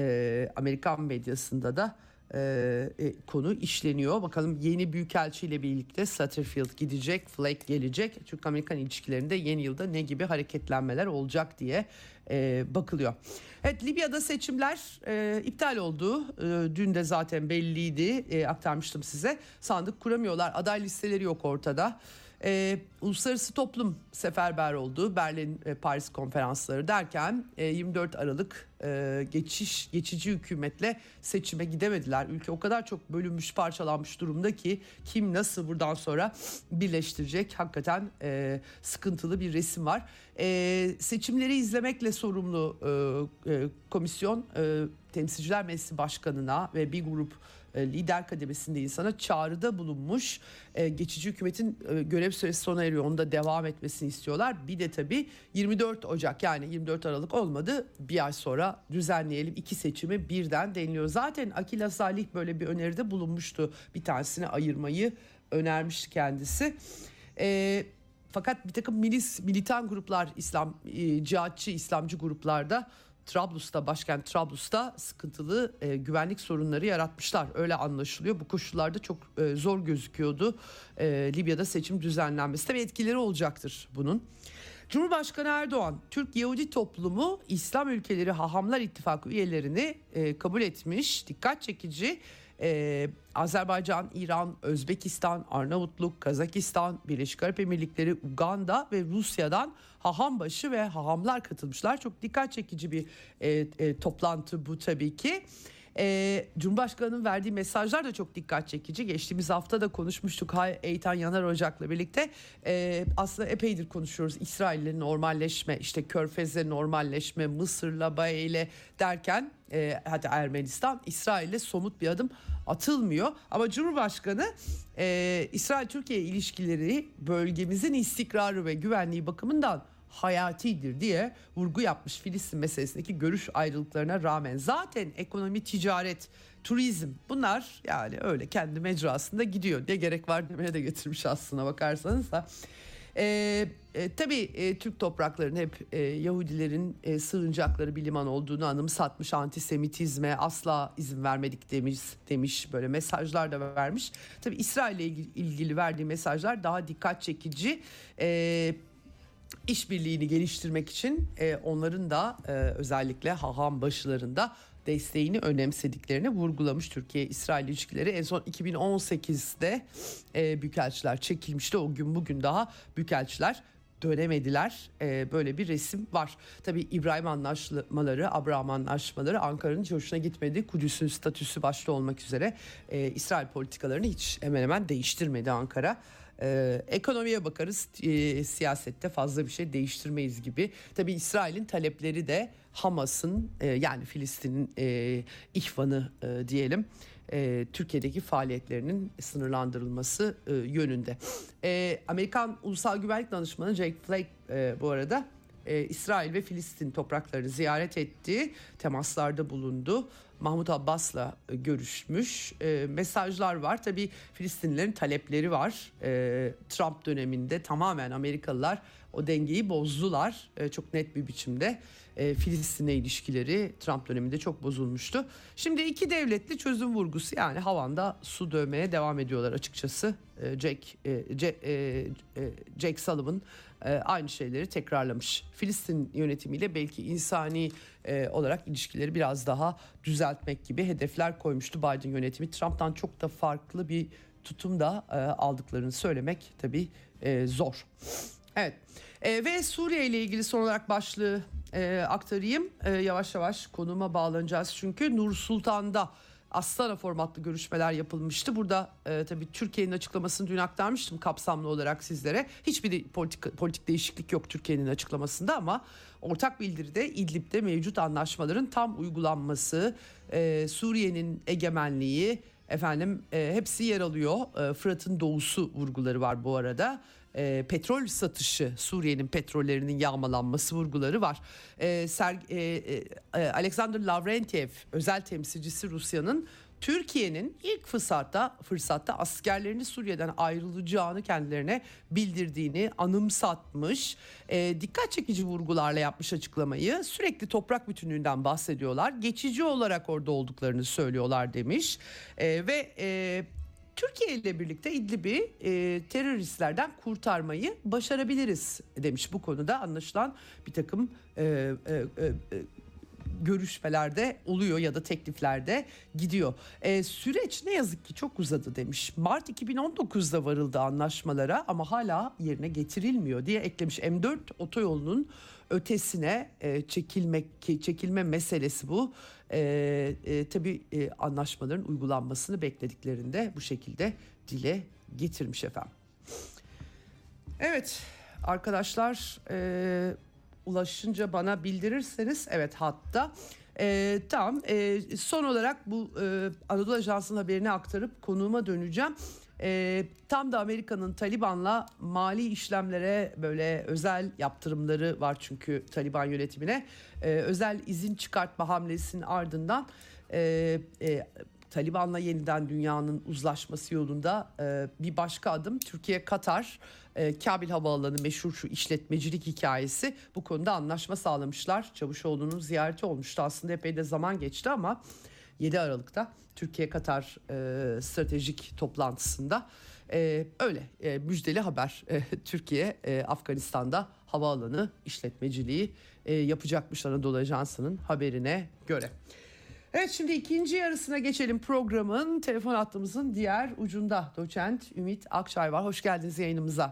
e, Amerikan medyasında da e, e, konu işleniyor. Bakalım yeni büyükelçi ile birlikte Satterfield gidecek, Flake gelecek. Türk-Amerikan ilişkilerinde yeni yılda ne gibi hareketlenmeler olacak diye e, bakılıyor. Evet, Libya'da seçimler e, iptal oldu. E, dün de zaten belliydi, e, aktarmıştım size. Sandık kuramıyorlar, aday listeleri yok ortada. E, uluslararası toplum seferber oldu. Berlin, e, Paris konferansları derken e, yirmi dört Aralık e, geçiş geçici hükümetle seçime gidemediler. Ülke o kadar çok bölünmüş, parçalanmış durumda ki kim nasıl buradan sonra birleştirecek, hakikaten e, sıkıntılı bir resim var. E, seçimleri izlemekle sorumlu e, e, komisyon e, Temsilciler Meclisi Başkanı'na ve bir grup lider kademesinde insana çağrıda bulunmuş. Ee, geçici hükümetin e, görev süresi sona eriyor, onda devam etmesini istiyorlar. Bir de tabii yirmi dört Ocak, yani yirmi dört Aralık olmadı, bir ay sonra düzenleyelim iki seçimi birden deniliyor. Zaten Akila Salih böyle bir öneride bulunmuştu, bir tanesini ayırmayı önermişti kendisi. Ee, fakat bir takım milis, militan gruplar, İslam e, cihatçı İslamcı gruplarda Trablus'ta, başkent Trablus'ta sıkıntılı e, güvenlik sorunları yaratmışlar. Öyle anlaşılıyor. Bu koşullarda çok e, zor gözüküyordu. E, Libya'da seçim düzenlenmesi. Tabii etkileri olacaktır bunun. Cumhurbaşkanı Erdoğan, Türk Yahudi toplumu İslam ülkeleri Hahamlar İttifakı üyelerini e, kabul etmiş. Dikkat çekici. Ee, Azerbaycan, İran, Özbekistan, Arnavutluk, Kazakistan, Birleşik Arap Emirlikleri, Uganda ve Rusya'dan hahambaşı ve hahamlar katılmışlar. Çok dikkat çekici bir e, e, toplantı bu tabii ki. E, Cumhurbaşkanı'nın verdiği mesajlar da çok dikkat çekici. Geçtiğimiz hafta da konuşmuştuk Eytan Yanar Ocak'la birlikte. E, aslında epeydir konuşuyoruz. İsrail'le normalleşme, işte Körfez'le normalleşme, Mısır'la, Baye'yle derken e, hatta Ermenistan, İsrail'le somut bir adım atılmıyor. Ama Cumhurbaşkanı e, İsrail-Türkiye ilişkileri bölgemizin istikrarı ve güvenliği bakımından hayatidir diye vurgu yapmış. Filistin meselesindeki görüş ayrılıklarına rağmen zaten ekonomi, ticaret, turizm bunlar yani öyle kendi mecrasında gidiyor. Ne gerek var demeye de getirmiş aslına bakarsanız da. Ee, e, tabii e, Türk topraklarının hep e, Yahudilerin e, sığınacakları bir liman olduğunu anımsatmış, antisemitizme asla izin vermedik demiş, demiş böyle mesajlar da vermiş. Tabii İsrail'le ilgili, ilgili verdiği mesajlar daha dikkat çekici. E, işbirliğini geliştirmek için e, onların da e, özellikle haham başlarında desteğini önemsediklerini vurgulamış. Türkiye-İsrail ilişkileri en son iki bin on sekizde e, büyükelçiler çekilmişti. O gün bugün daha büyükelçiler dönemediler. E, böyle bir resim var. Tabii İbrahim anlaşmaları, Abraham anlaşmaları Ankara'nın hiç hoşuna gitmedi. Kudüs'ün statüsü başta olmak üzere e, İsrail politikalarını hiç hemen hemen değiştirmedi Ankara. Ee, ekonomiye bakarız, e, siyasette fazla bir şey değiştirmeyiz gibi. Tabii İsrail'in talepleri de Hamas'ın e, yani Filistin'in e, ihvanı e, diyelim e, Türkiye'deki faaliyetlerinin sınırlandırılması e, yönünde. E, Amerikan Ulusal Güvenlik Danışmanı Jake Flake e, bu arada e, İsrail ve Filistin topraklarını ziyaret etti, temaslarda bulundu. Mahmut Abbas'la görüşmüş. E, mesajlar var. Tabii Filistinlilerin talepleri var. E, Trump döneminde tamamen Amerikalılar o dengeyi bozdular. E, çok net bir biçimde. E, Filistin'le ilişkileri Trump döneminde çok bozulmuştu. Şimdi iki devletli çözüm vurgusu, yani havanda su dövmeye devam ediyorlar açıkçası. E, Jack, e, Jack, e, e, Jack Sullivan e, aynı şeyleri tekrarlamış. Filistin yönetimiyle belki insani e, olarak ilişkileri biraz daha düzeltmek gibi hedefler koymuştu Biden yönetimi. Trump'tan çok da farklı bir tutum da e, aldıklarını söylemek tabii e, zor. Evet e, ve Suriye ile ilgili son olarak başlığı e, aktarayım. E, yavaş yavaş konuma bağlanacağız çünkü Nur Sultan'da Astana formatlı görüşmeler yapılmıştı. Burada e, tabii Türkiye'nin açıklamasını dün aktarmıştım kapsamlı olarak sizlere. Hiçbir de politik, politik değişiklik yok Türkiye'nin açıklamasında ama ortak bildiride İdlib'de mevcut anlaşmaların tam uygulanması, e, Suriye'nin egemenliği, efendim e, hepsi yer alıyor. E, Fırat'ın doğusu vurguları var bu arada. E, petrol satışı, Suriye'nin petrollerinin yağmalanması vurguları var. E, Ser, e, e, Alexander Lavrentiev, özel temsilcisi Rusya'nın Türkiye'nin ilk fırsatta fırsatta askerlerini Suriye'den ayrılacağını kendilerine bildirdiğini anımsatmış. E, dikkat çekici vurgularla yapmış açıklamayı. Sürekli toprak bütünlüğünden bahsediyorlar. Geçici olarak orada olduklarını söylüyorlar demiş. E, ve e, Türkiye ile birlikte İdlib'i e, teröristlerden kurtarmayı başarabiliriz demiş. Bu konuda anlaşılan bir takım e, e, e, görüşmelerde oluyor ya da tekliflerde gidiyor. E, süreç ne yazık ki çok uzadı demiş. Mart iki bin on dokuzda varıldı anlaşmalara ama hala yerine getirilmiyor diye eklemiş. M dört otoyolunun ötesine e, çekilmek çekilme meselesi bu. E, e, tabii e, anlaşmaların uygulanmasını beklediklerinde bu şekilde dile getirmiş efendim. Evet arkadaşlar, e, ulaşınca bana bildirirseniz, evet hatta. E, tamam e, son olarak bu e, Anadolu Ajansı'nın haberini aktarıp konuğuma döneceğim. E, tam da Amerika'nın Taliban'la mali işlemlere böyle özel yaptırımları var çünkü Taliban yönetimine. E, özel izin çıkartma hamlesinin ardından e, e, Taliban'la yeniden dünyanın uzlaşması yolunda e, bir başka adım. Türkiye, Katar, e, Kabil Havaalanı meşhur şu işletmecilik hikayesi, bu konuda anlaşma sağlamışlar. Çavuşoğlu'nun ziyareti olmuştu, aslında epey de zaman geçti ama yedi Aralık'ta Türkiye-Katar e, stratejik toplantısında e, öyle e, müjdeli haber. E, Türkiye e, Afganistan'da havaalanı işletmeciliği e, yapacakmış Anadolu Ajansı'nın haberine göre. Evet, şimdi ikinci yarısına geçelim programın. Telefon hattımızın diğer ucunda doçent Ümit Akçay var. Hoş geldiniz yayınımıza.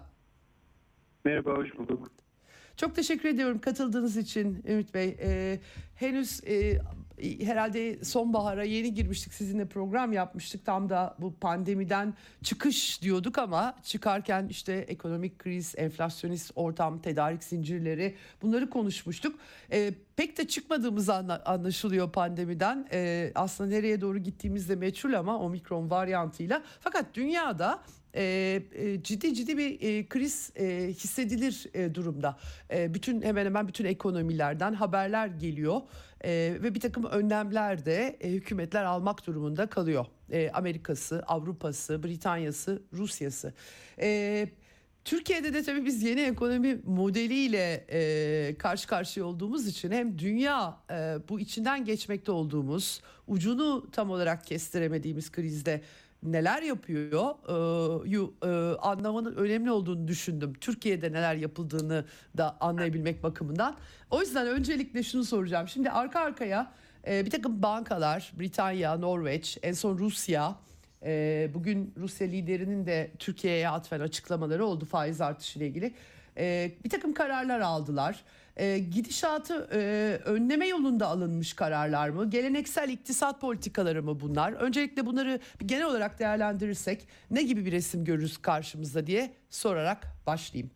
Merhaba, hoş bulduk. Çok teşekkür ediyorum katıldığınız için Ümit Bey. Ee, henüz e, herhalde sonbahara yeni girmiştik, sizinle program yapmıştık. Tam da bu pandemiden çıkış diyorduk ama çıkarken işte ekonomik kriz, enflasyonist ortam, tedarik zincirleri, bunları konuşmuştuk. Ee, pek de çıkmadığımız anlaşılıyor pandemiden. Ee, aslında nereye doğru gittiğimiz de meçhul ama omikron varyantıyla. Fakat dünyada E, e, ciddi ciddi bir e, kriz e, hissedilir e, durumda. E, bütün hemen hemen bütün ekonomilerden haberler geliyor e, ve bir takım önlemler de e, hükümetler almak durumunda kalıyor. E, Amerika'sı, Avrupa'sı, Britanya'sı, Rusya'sı. E, Türkiye'de de tabii biz yeni ekonomi modeliyle e, karşı karşıya olduğumuz için hem dünya e, bu içinden geçmekte olduğumuz, ucunu tam olarak kestiremediğimiz krizde neler yapıyor e, yu, e, anlamanın önemli olduğunu düşündüm. Türkiye'de neler yapıldığını da anlayabilmek bakımından. O yüzden öncelikle şunu soracağım. Şimdi arka arkaya e, bir takım bankalar, Britanya, Norveç, en son Rusya, e, bugün Rusya liderinin de Türkiye'ye atfen açıklamaları oldu faiz artışı ile ilgili. E, bir takım kararlar aldılar. E, gidişatı e, önleme yolunda alınmış kararlar mı? Geleneksel iktisat politikaları mı bunlar? Öncelikle bunları bir genel olarak değerlendirirsek ne gibi bir resim görürüz karşımızda diye sorarak başlayayım.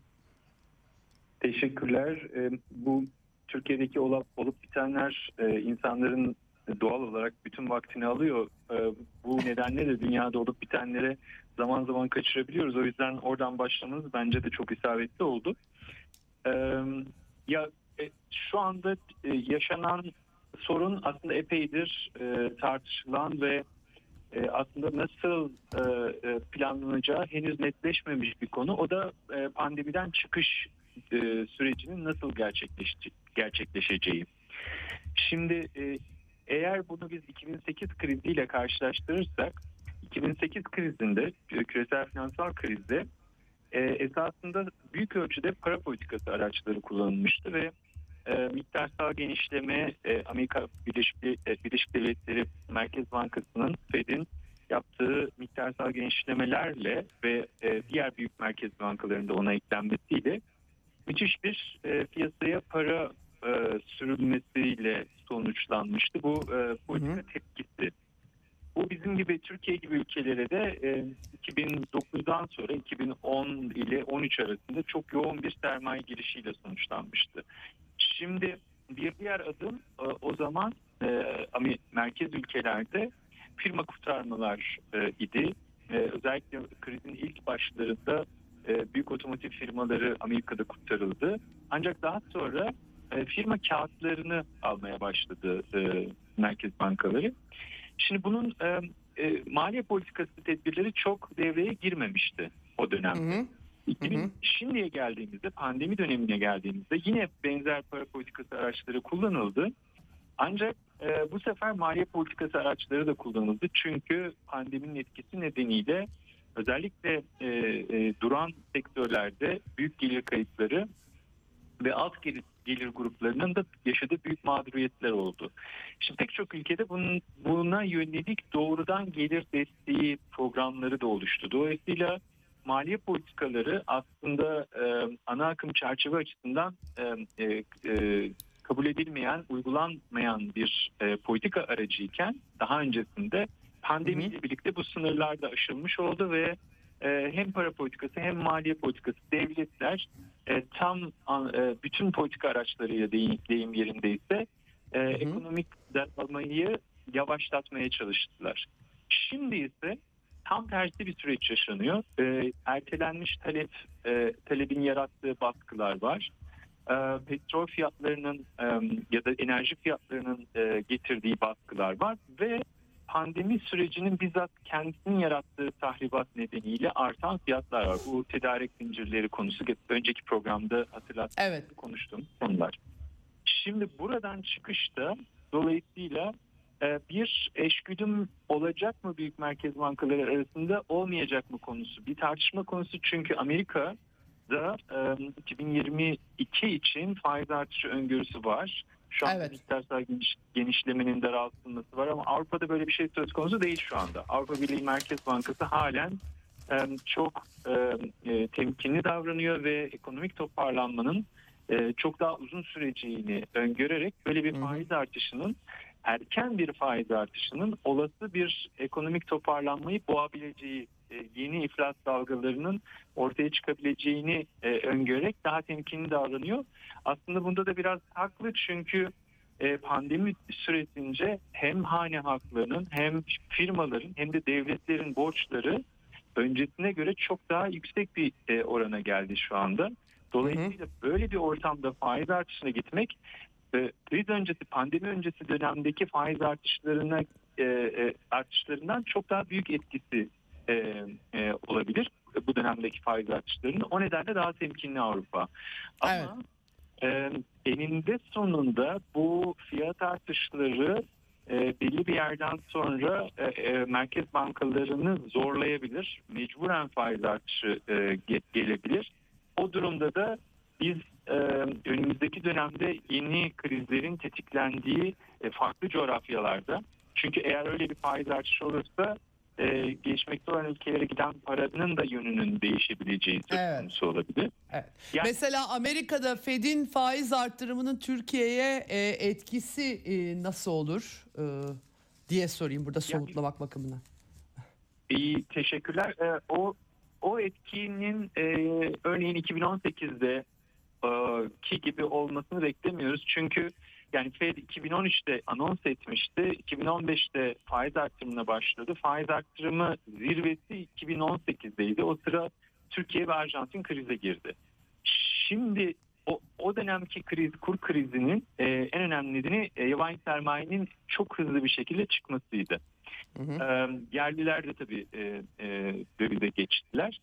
Teşekkürler. E, bu Türkiye'deki olup, olup bitenler e, insanların doğal olarak bütün vaktini alıyor. E, bu nedenle de dünyada olup bitenlere zaman zaman kaçırabiliyoruz. O yüzden oradan başlamamız bence de çok isabetli oldu. Evet. Ya e, şu anda e, yaşanan sorun aslında epeydir e, tartışılan ve e, aslında nasıl e, planlanacağı henüz netleşmemiş bir konu. O da e, pandemiden çıkış e, sürecinin nasıl gerçekleşecek, gerçekleşeceği. Şimdi e, eğer bunu biz iki bin sekiz kriziyle karşılaştırırsak, iki bin sekiz krizinde, küresel finansal krizde e, esasında büyük ölçüde para politikası araçları kullanılmıştı ve e, miktarsal genişleme e, Amerika Birleşik, e, Birleşik Devletleri Merkez Bankası'nın Fed'in yaptığı miktarsal genişlemelerle ve e, diğer büyük merkez bankalarında ona eklenmesiyle müthiş bir e, piyasaya para e, sürülmesiyle sonuçlanmıştı. Bu e, politika hı hı. tepkisi. Bu bizim gibi Türkiye gibi ülkelere de e, iki bin dokuzdan sonra iki bin on ile on üç arasında çok yoğun bir sermaye girişiyle sonuçlanmıştı. Şimdi bir diğer adım e, o zaman e, merkez ülkelerde firma kurtarmalar e, idi. E, özellikle krizin ilk başlarında e, büyük otomotiv firmaları Amerika'da kurtarıldı. Ancak daha sonra e, firma kağıtlarını almaya başladı e, merkez bankaları. Şimdi bunun e, e, maliye politikası tedbirleri çok devreye girmemişti o dönemde. Hı hı. iki bin, hı hı. Şimdiye geldiğimizde, pandemi dönemine geldiğimizde yine benzer para politikası araçları kullanıldı. Ancak e, bu sefer maliye politikası araçları da kullanıldı. Çünkü pandeminin etkisi nedeniyle özellikle e, e, duran sektörlerde büyük gelir kayıpları ve alt gelir, gelir gruplarının da yaşadığı büyük mağduriyetler oldu. Şimdi pek çok ülkede bunun, buna yönelik doğrudan gelir desteği programları da oluştu. Dolayısıyla maliye politikaları aslında e, ana akım çerçeve açısından e, e, kabul edilmeyen, uygulanmayan bir e, politika aracıyken daha öncesinde pandemiyle birlikte bu sınırlar da aşılmış oldu ve e, hem para politikası hem maliye politikası devletler e, tam e, bütün politika araçlarıyla deyim, deyim yerindeyse e, hı hı. ekonomik daralmayı yavaşlatmaya çalıştılar. Şimdi ise tam tersi bir süreç yaşanıyor. E, ertelenmiş talep, e, talebin yarattığı baskılar var. E, petrol fiyatlarının e, ya da enerji fiyatlarının e, getirdiği baskılar var ve pandemi sürecinin bizzat kendisinin yarattığı tahribat nedeniyle artan fiyatlar var. Bu tedarik zincirleri konusu önceki programda hatırlattığım Evet. konuştuğum konular. Şimdi buradan çıkışta dolayısıyla e, bir eşgüdüm olacak mı büyük merkez bankaları arasında, olmayacak mı konusu bir tartışma konusu. Çünkü Amerika'da e, iki bin yirmi iki için faiz artışı öngörüsü var. Şu anda Evet. miktarsal geniş, genişlemenin daraltılması var ama Avrupa'da böyle bir şey söz konusu değil şu anda. Avrupa Birliği Merkez Bankası halen e, çok e, e, temkinli davranıyor ve ekonomik toparlanmanın e, çok daha uzun süreceğini öngörerek böyle bir faiz artışının, erken bir faiz artışının olası bir ekonomik toparlanmayı boğabileceği, e, yeni iflas dalgalarının ortaya çıkabileceğini e, öngörerek daha temkinli davranıyor. Aslında bunda da biraz haklı, çünkü e, pandemi süresince hem hane halklarının hem firmaların hem de devletlerin borçları öncesine göre çok daha yüksek bir e, orana geldi şu anda. Dolayısıyla böyle bir ortamda faiz artışına gitmek, e, kriz öncesi, pandemi öncesi dönemdeki faiz artışlarına e, e, artışlarından çok daha büyük etkisi e, e, olabilir bu dönemdeki faiz artışlarının. O nedenle daha temkinli Avrupa. Ama Evet. e, eninde sonunda bu fiyat artışları e, belli bir yerden sonra e, e, merkez bankalarını zorlayabilir. Mecburen faiz artışı e, ge- gelebilir. O durumda da biz e, önümüzdeki dönemde yeni krizlerin tetiklendiği e, farklı coğrafyalarda, çünkü eğer öyle bir faiz artışı olursa e, gelişmekte olan ülkelere giden paranın da yönünün değişebileceği söz Evet. konusu olabilir. Evet. Yani- Mesela Amerika'da Fed'in faiz arttırımının Türkiye'ye e, etkisi e, nasıl olur e, diye sorayım burada somutlamak bakımından. İyi, teşekkürler. E, o o etkinin e, örneğin iki bin on sekizde e, ki gibi olmasını beklemiyoruz. Çünkü yani Fed iki bin on üçte anons etmişti. iki bin on beşte faiz artırımına başladı. Faiz artırımı zirvesi iki bin on sekizdeydi. O sıra Türkiye ve Arjantin krize girdi. Şimdi o, o dönemki kriz, kur krizinin e, en önemli nedeni e, yabancı sermayenin çok hızlı bir şekilde çıkmasıydı. Hı hı. E, yerliler de tabii e, e, dövize geçtiler.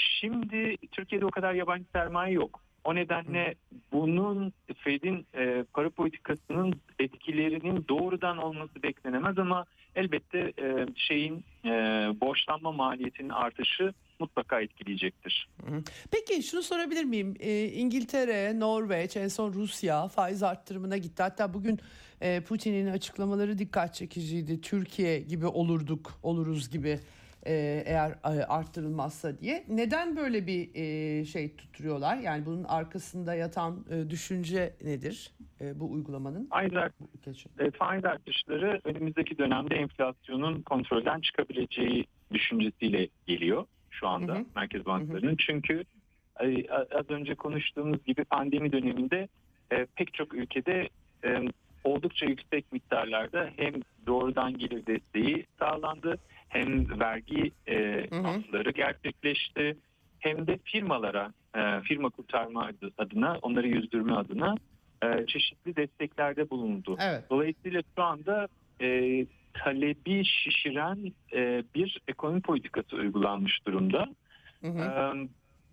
Şimdi Türkiye'de o kadar yabancı sermaye yok. O nedenle bunun Fed'in e, para politikasının etkilerinin doğrudan olması beklenemez ama elbette e, şeyin e, borçlanma maliyetinin artışı mutlaka etkileyecektir. Peki şunu sorabilir miyim? Ee, İngiltere, Norveç, en son Rusya faiz arttırımına gitti. Hatta bugün e, Putin'in açıklamaları dikkat çekiciydi. Türkiye gibi olurduk, oluruz gibi e, eğer e, arttırılmazsa diye. Neden böyle bir e, şey tutturuyorlar? Yani bunun arkasında yatan e, düşünce nedir e, bu uygulamanın? Faiz, art- e, faiz artışları önümüzdeki dönemde enflasyonun kontrolden çıkabileceği düşüncesiyle geliyor şu anda Hı hı. merkez bankalarının. Çünkü e, az önce konuştuğumuz gibi pandemi döneminde e, pek çok ülkede e, oldukça yüksek miktarlarda hem doğrudan gelir desteği sağlandı, hem vergi e, Hı hı. afları gerçekleşti, hem de firmalara, e, firma kurtarma adı- adına, onları yüzdürme adına e, çeşitli desteklerde bulundu. Evet. Dolayısıyla şu anda e, talebi şişiren e, bir ekonomi politikası uygulanmış durumda. Hı hı. E,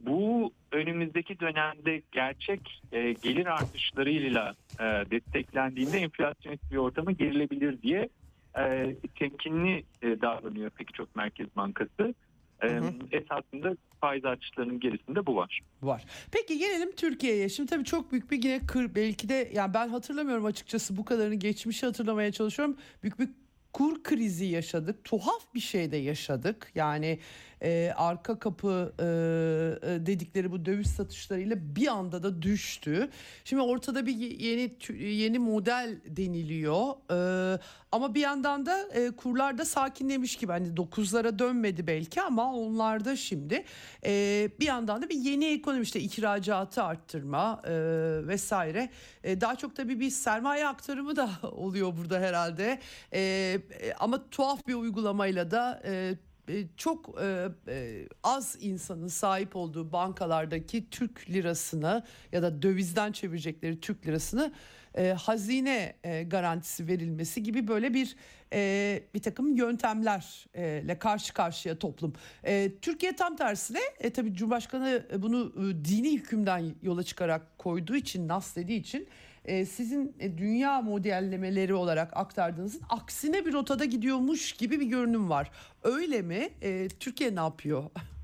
bu önümüzdeki dönemde gerçek e, gelir artışlarıyla e, desteklendiğinde enflasyonist bir ortama girilebilir diye e, temkinli e, davranıyor pek çok merkez bankası. E, Hı hı. esasında faiz artışlarının gerisinde bu var. Var. Peki gelelim Türkiye'ye. Şimdi tabii çok büyük bir yine kır, belki de yani ben hatırlamıyorum açıkçası, bu kadarını geçmişi hatırlamaya çalışıyorum. Büyük bir kur krizi yaşadık. Tuhaf bir şey de yaşadık. Yani e, arka kapı e, e, dedikleri bu döviz satışlarıyla bir anda da düştü. Şimdi ortada bir yeni yeni model deniliyor. E, ama bir yandan da e, kurlar da sakinlemiş gibi. Hani dokuzlara dönmedi belki ama onlar da şimdi e, bir yandan da bir yeni ekonomi, işte ihracatı arttırma e, vesaire. E, daha çok tabii bir sermaye aktarımı da oluyor burada herhalde. E, e, ama tuhaf bir uygulamayla da e, e, çok e, e, az insanın sahip olduğu bankalardaki Türk lirasını ya da dövizden çevirecekleri Türk lirasını e, hazine e, garantisi verilmesi gibi böyle bir e, bir takım yöntemlerle karşı karşıya toplum. E, Türkiye tam tersine e, tabii Cumhurbaşkanı bunu e, dini hükümden yola çıkarak koyduğu için, naslediği için e, sizin e, dünya modellemeleri olarak aktardığınızın aksine bir rotada gidiyormuş gibi bir görünüm var. Öyle mi? E, Türkiye ne yapıyor?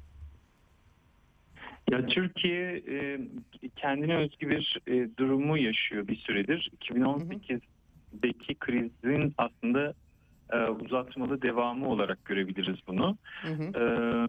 Ya Türkiye e, kendine özgü bir e, durumu yaşıyor bir süredir. iki bin on sekizdeki krizin aslında e, uzatmalı devamı olarak görebiliriz bunu. Hı hı. E,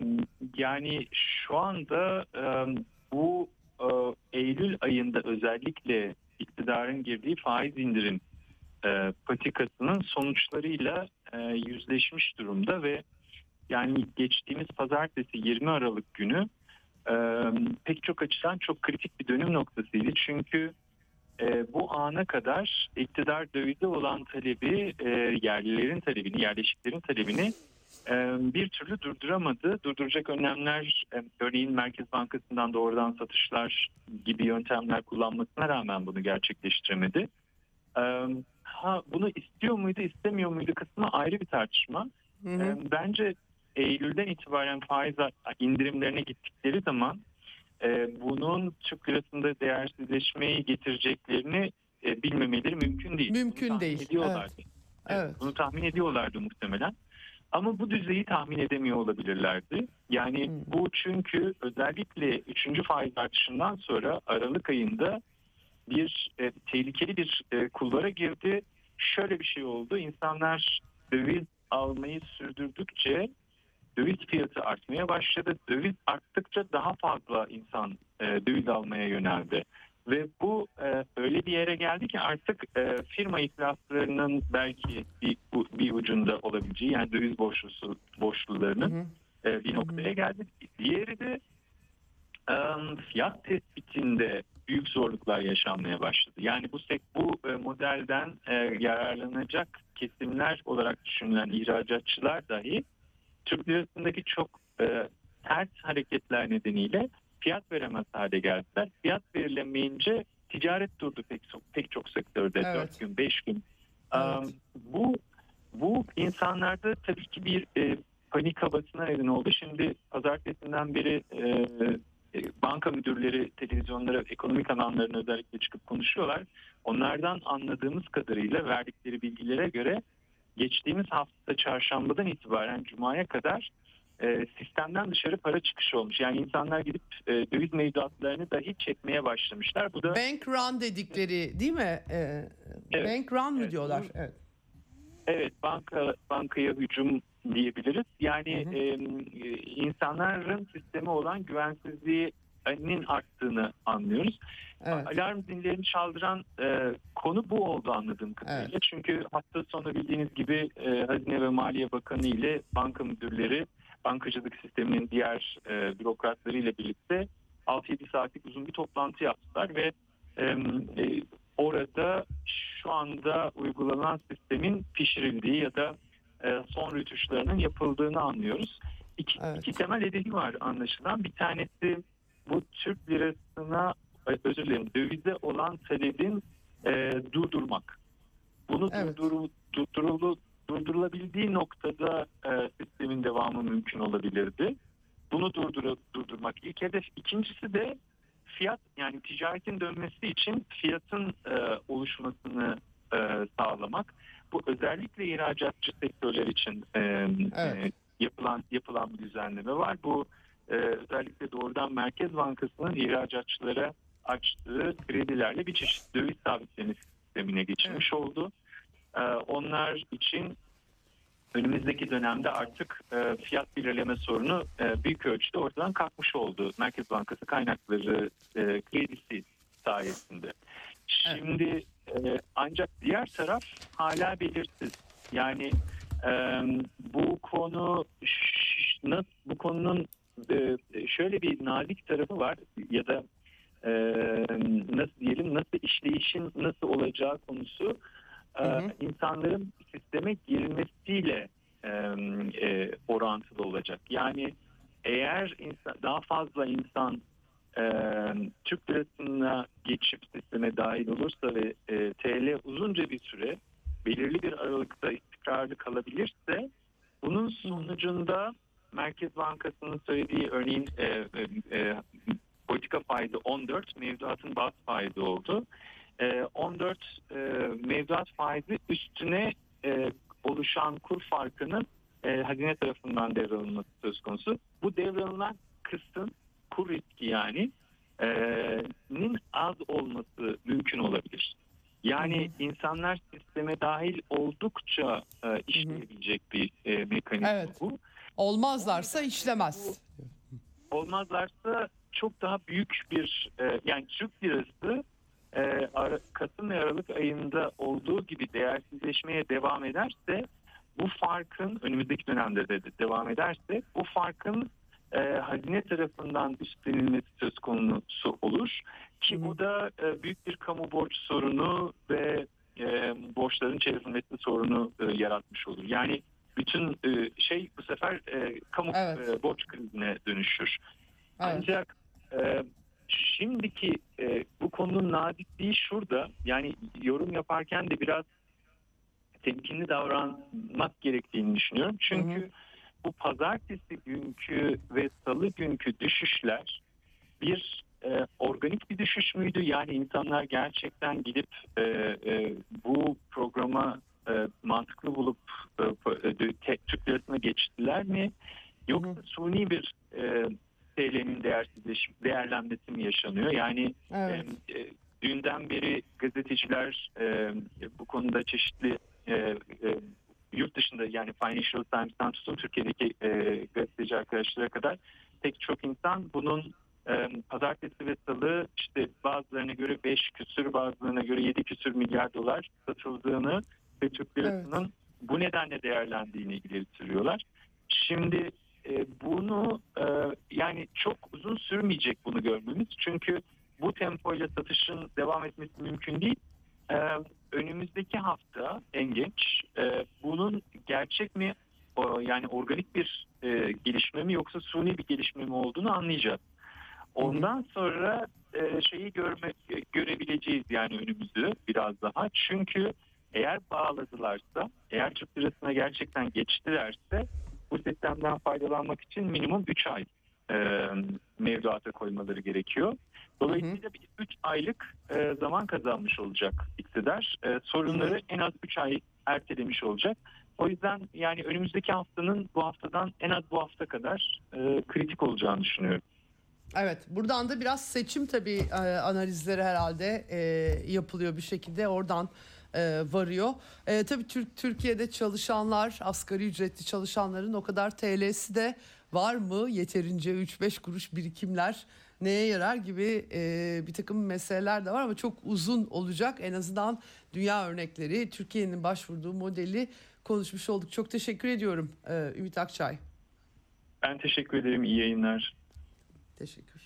yani şu anda e, bu e, Eylül ayında özellikle iktidarın girdiği faiz indirim e, patikasının sonuçlarıyla e, yüzleşmiş durumda ve yani geçtiğimiz pazartesi yirmi Aralık günü Ee, pek çok açıdan çok kritik bir dönüm noktasıydı. Çünkü e, bu ana kadar iktidar dövize olan talebi, e, yerlilerin talebini, yerleşiklerin talebini e, bir türlü durduramadı. Durduracak önlemler, e, örneğin Merkez Bankası'ndan doğrudan satışlar gibi yöntemler kullanmasına rağmen bunu gerçekleştiremedi. E, ha bunu istiyor muydu, istemiyor muydu kısmı ayrı bir tartışma. Hı hı. E, bence Eylül'den itibaren faiz indirimlerine gittikleri zaman e, bunun Türk lirasında değersizleşmeyi getireceklerini e, bilmemeleri mümkün değil. Mümkün bunu değil. Ediyorlardı. Evet. Evet, Evet. bunu tahmin ediyorlardı muhtemelen. Ama bu düzeyi tahmin edemiyor olabilirlerdi. Yani Hmm. bu çünkü özellikle üçüncü faiz artışından sonra Aralık ayında bir e, tehlikeli bir e, kulvara girdi. Şöyle bir şey oldu. İnsanlar döviz almayı sürdürdükçe döviz fiyatı artmaya başladı. Döviz arttıkça daha fazla insan e, döviz almaya yöneldi. Ve bu e, öyle bir yere geldi ki artık e, firma iflaslarının belki bir, bu, bir ucunda olabileceği, yani döviz borçlusu borçlularının Hı hı. e, bir noktaya geldi. Diğeri de e, fiyat tespitinde büyük zorluklar yaşanmaya başladı. Yani bu bu e, modelden e, yararlanacak kesimler olarak düşünülen ihracatçılar dahi Türk lirasındaki çok e, ters hareketler nedeniyle fiyat veremez hale geldiler. Fiyat verilemeyince ticaret durdu pek çok, pek çok sektörde. Evet. dört gün, beş gün. Evet. Um, bu bu insanlarda tabii ki bir e, panik havasına neden oldu. Şimdi pazartesinden beri e, e, banka müdürleri televizyonlara, ekonomik alanlarına özellikle çıkıp konuşuyorlar. Onlardan anladığımız kadarıyla verdikleri bilgilere göre geçtiğimiz hafta çarşambadan itibaren cumaya kadar e, sistemden dışarı para çıkışı olmuş. Yani insanlar gidip e, döviz mevduatlarını dahi çekmeye başlamışlar. Bu da Bank run dedikleri değil mi? Ee, Evet. Bank run mı Evet. diyorlar? Evet. evet banka bankaya hücum diyebiliriz. Yani Hı hı. e, insanların sisteme olan güvensizliğinin arttığını anlıyoruz. Evet. Alarm zillerini çaldıran e, konu bu oldu anladığım kadarıyla. Evet. Çünkü hafta sonu bildiğiniz gibi e, Hazine ve Maliye Bakanı ile banka müdürleri bankacılık sisteminin diğer e, bürokratları ile birlikte altı yedi saatlik uzun bir toplantı yaptılar ve e, e, orada şu anda uygulanan sistemin pişirildiği ya da e, son rötuşlarının yapıldığını anlıyoruz. İki, Evet. iki temel hedefi var anlaşılan. Bir tanesi bu Türk lirasına, özür dilerim, dövize olan talebin e, durdurmak. Bunu Evet. durduru, durdurulu, durdurulabildiği noktada e, sistemin devamı mümkün olabilirdi. Bunu durduru, durdurmak ilk hedef. İkincisi de fiyat, yani ticaretin dönmesi için fiyatın e, oluşmasını e, sağlamak. Bu özellikle ihracatçı sektörler için e, Evet. e, yapılan yapılan bir düzenleme var. Bu e, özellikle doğrudan Merkez Bankası'nın ihracatçılara açtığı kredilerle bir çeşit döviz sabitleme sistemine geçilmiş Evet. oldu. E, onlar için önümüzdeki dönemde artık e, fiyat belirleme sorunu e, büyük ölçüde ortadan kalkmış oldu. Merkez Bankası kaynakları e, kredisi sayesinde. Şimdi e, ancak diğer taraf hala belirsiz. Yani e, bu konu nasıl, bu konunun e, şöyle bir nazik tarafı var ya da e, nasıl diyelim, nasıl işleyişin nasıl olacağı konusu e, Hı hı. insanların sisteme girmesiyle e, e, orantılı olacak. Yani eğer insan, daha fazla insan e, Türk lirasına geçip sisteme dahil olursa ve e, T L uzunca bir süre belirli bir aralıkta istikrarlı kalabilirse bunun sonucunda Merkez Bankası'nın söylediği örneğin e, e, e, politika faizi on dört, mevduatın baz faizi oldu. E, on dört e, mevduat faizi üstüne e, oluşan kur farkının e, hazine tarafından devralınması söz konusu. Bu devralınan kısım kur riski yani e, nin az olması mümkün olabilir. Yani hı hı. insanlar sisteme dahil oldukça e, işleyebilecek bir e, mekanizma evet. bu. Olmazlarsa işlemez. Olmazlarsa çok daha büyük bir e, yani Türk lirası e, Ara, Kasım ve Aralık ayında olduğu gibi değersizleşmeye devam ederse bu farkın önümüzdeki dönemde de devam ederse bu farkın e, hazine tarafından üstlenilmesi söz konusu olur ki bu da e, büyük bir kamu borç sorunu ve e, borçların çevrilmesi sorunu e, yaratmış olur. Yani bütün e, şey bu sefer e, kamu evet. e, borç krizine dönüşür. Evet. Ancak e, şimdiki e, bu konunun nadikliği şurada, yani yorum yaparken de biraz temkinli davranmak gerektiğini düşünüyorum. Çünkü hı hı. bu pazartesi günkü ve salı günkü düşüşler bir e, organik bir düşüş müydü? Yani insanlar gerçekten gidip e, e, bu programa e, mantıklı bulup e, Türk lirasına geçtiler mi? Yoksa hı hı. suni bir e, T L'nin değersizleşip değerlenmesi mi yaşanıyor? Yani evet. e, dünden beri gazeteciler e, bu konuda çeşitli e, e, yurt dışında yani Financial Times'tan tutun Türkiye'deki e, gazeteci arkadaşlara kadar pek çok insan bunun e, pazartesi ve salı işte bazılarına göre beş küsür bazılarına göre yedi küsür milyar dolar satıldığını ve Türk lirasının evet. bu nedenle değerlendiğini ileri sürüyorlar. Şimdi e, bunu e, yani çok uzun sürmeyecek bunu görmemiz. Çünkü bu tempoyla satışın devam etmesi mümkün değil. E, önümüzdeki hafta en geç e, bunun gerçek mi o, yani organik bir e, gelişme mi yoksa suni bir gelişme mi olduğunu anlayacağız. Ondan sonra e, şeyi görme, görebileceğiz yani önümüzü biraz daha. Çünkü eğer bağladılarsa, eğer Türk lirasına gerçekten geçtilerse bu sistemden faydalanmak için minimum üç ay e, mevduata koymaları gerekiyor. Dolayısıyla bir üç aylık e, zaman kazanmış olacak iktidar. E, sorunları hı hı. en az üç ay ertelemiş olacak. O yüzden yani önümüzdeki haftanın bu haftadan en az bu hafta kadar e, kritik olacağını düşünüyorum. Evet, buradan da biraz seçim tabii e, analizleri herhalde e, yapılıyor bir şekilde oradan e, varıyor. E, tabii Türk Türkiye'de çalışanlar, asgari ücretli çalışanların o kadar T L'si de var mı? Yeterince üç beş kuruş birikimler neye yarar gibi e, bir takım meseleler de var ama çok uzun olacak. En azından dünya örnekleri, Türkiye'nin başvurduğu modeli konuşmuş olduk. Çok teşekkür ediyorum e, Ümit Akçay. Ben teşekkür ederim. İyi yayınlar. Teşekkür.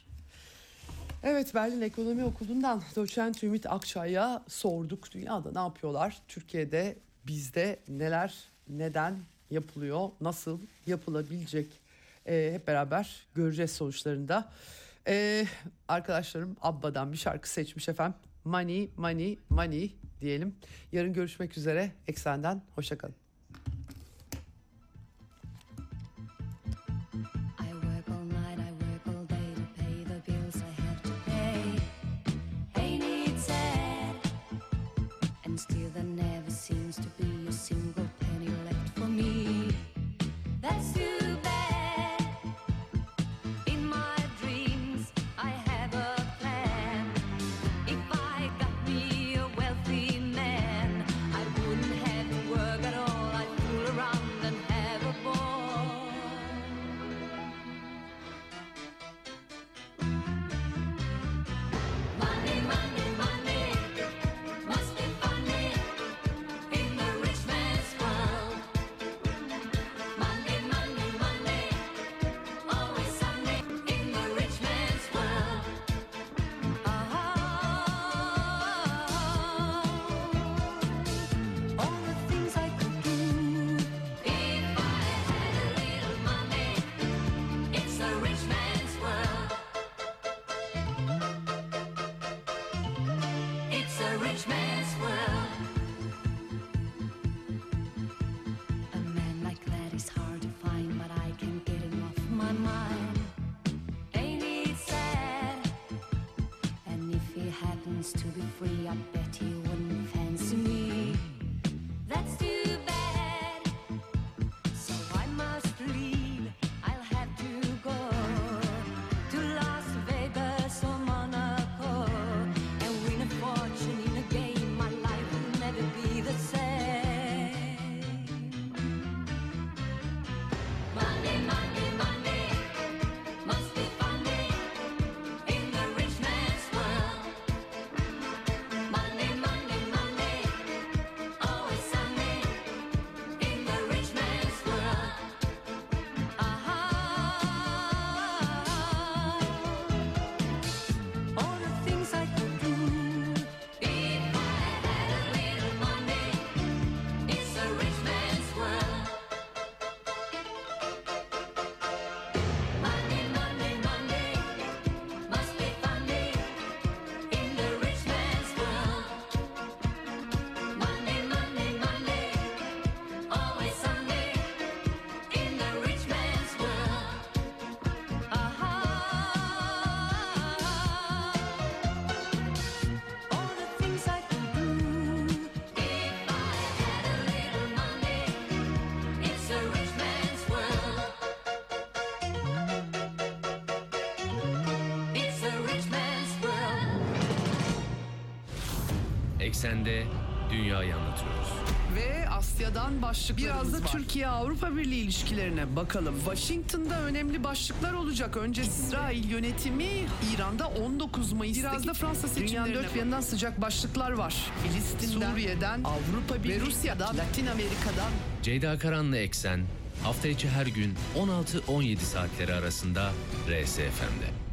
Evet, Berlin Ekonomi Okulu'ndan doçent Ümit Akçay'a sorduk. Dünyada ne yapıyorlar? Türkiye'de, bizde neler, neden yapılıyor, nasıl yapılabilecek? Ee, hep beraber göreceğiz sonuçlarında. Ee, arkadaşlarım Abba'dan bir şarkı seçmiş efendim. Money, money, money diyelim. Yarın görüşmek üzere. Eksen'den hoşça kalın. If I got me a wealthy man, I wouldn't have to work at all. my mind. Ain't it sad? And if he happens to be free, I bet he wouldn't fancy me. That's too bad. So I must leave. I'll have to go to Las Vegas or Monaco and win a fortune in a game. My life will never be the same. Monday, Monday, Monday must be funny in the rich man's world. Monday, Monday, Monday, always Sunday in the rich man's world. Aha! All the things I could do if I had a little money. It's a rich man's world. Monday, Monday, Monday must be funny in the rich man's world. Monday, Monday, Monday, always Sunday in the rich man's world. Aha! All the things I could do if I had a little money. It's a rich man's world. It's a rich man's world. Eksende dünyayı anlatıyoruz. Ve Asya'dan başlıklarımız Biraz da var. Türkiye-Avrupa Birliği ilişkilerine bakalım. Washington'da önemli başlıklar olacak. Önce İsrail yönetimi İran'da on dokuz Mayıs'taki Biraz da Fransa dünyanın seçimlerine dört bir yanından sıcak başlıklar var. Filistin'den, Suriye'den Avrupa Birliği ve Rusya'dan, Latin Amerika'dan. Ceyda Karan'la Eksen hafta içi her gün on altı on yedi saatleri arasında R S F M'de.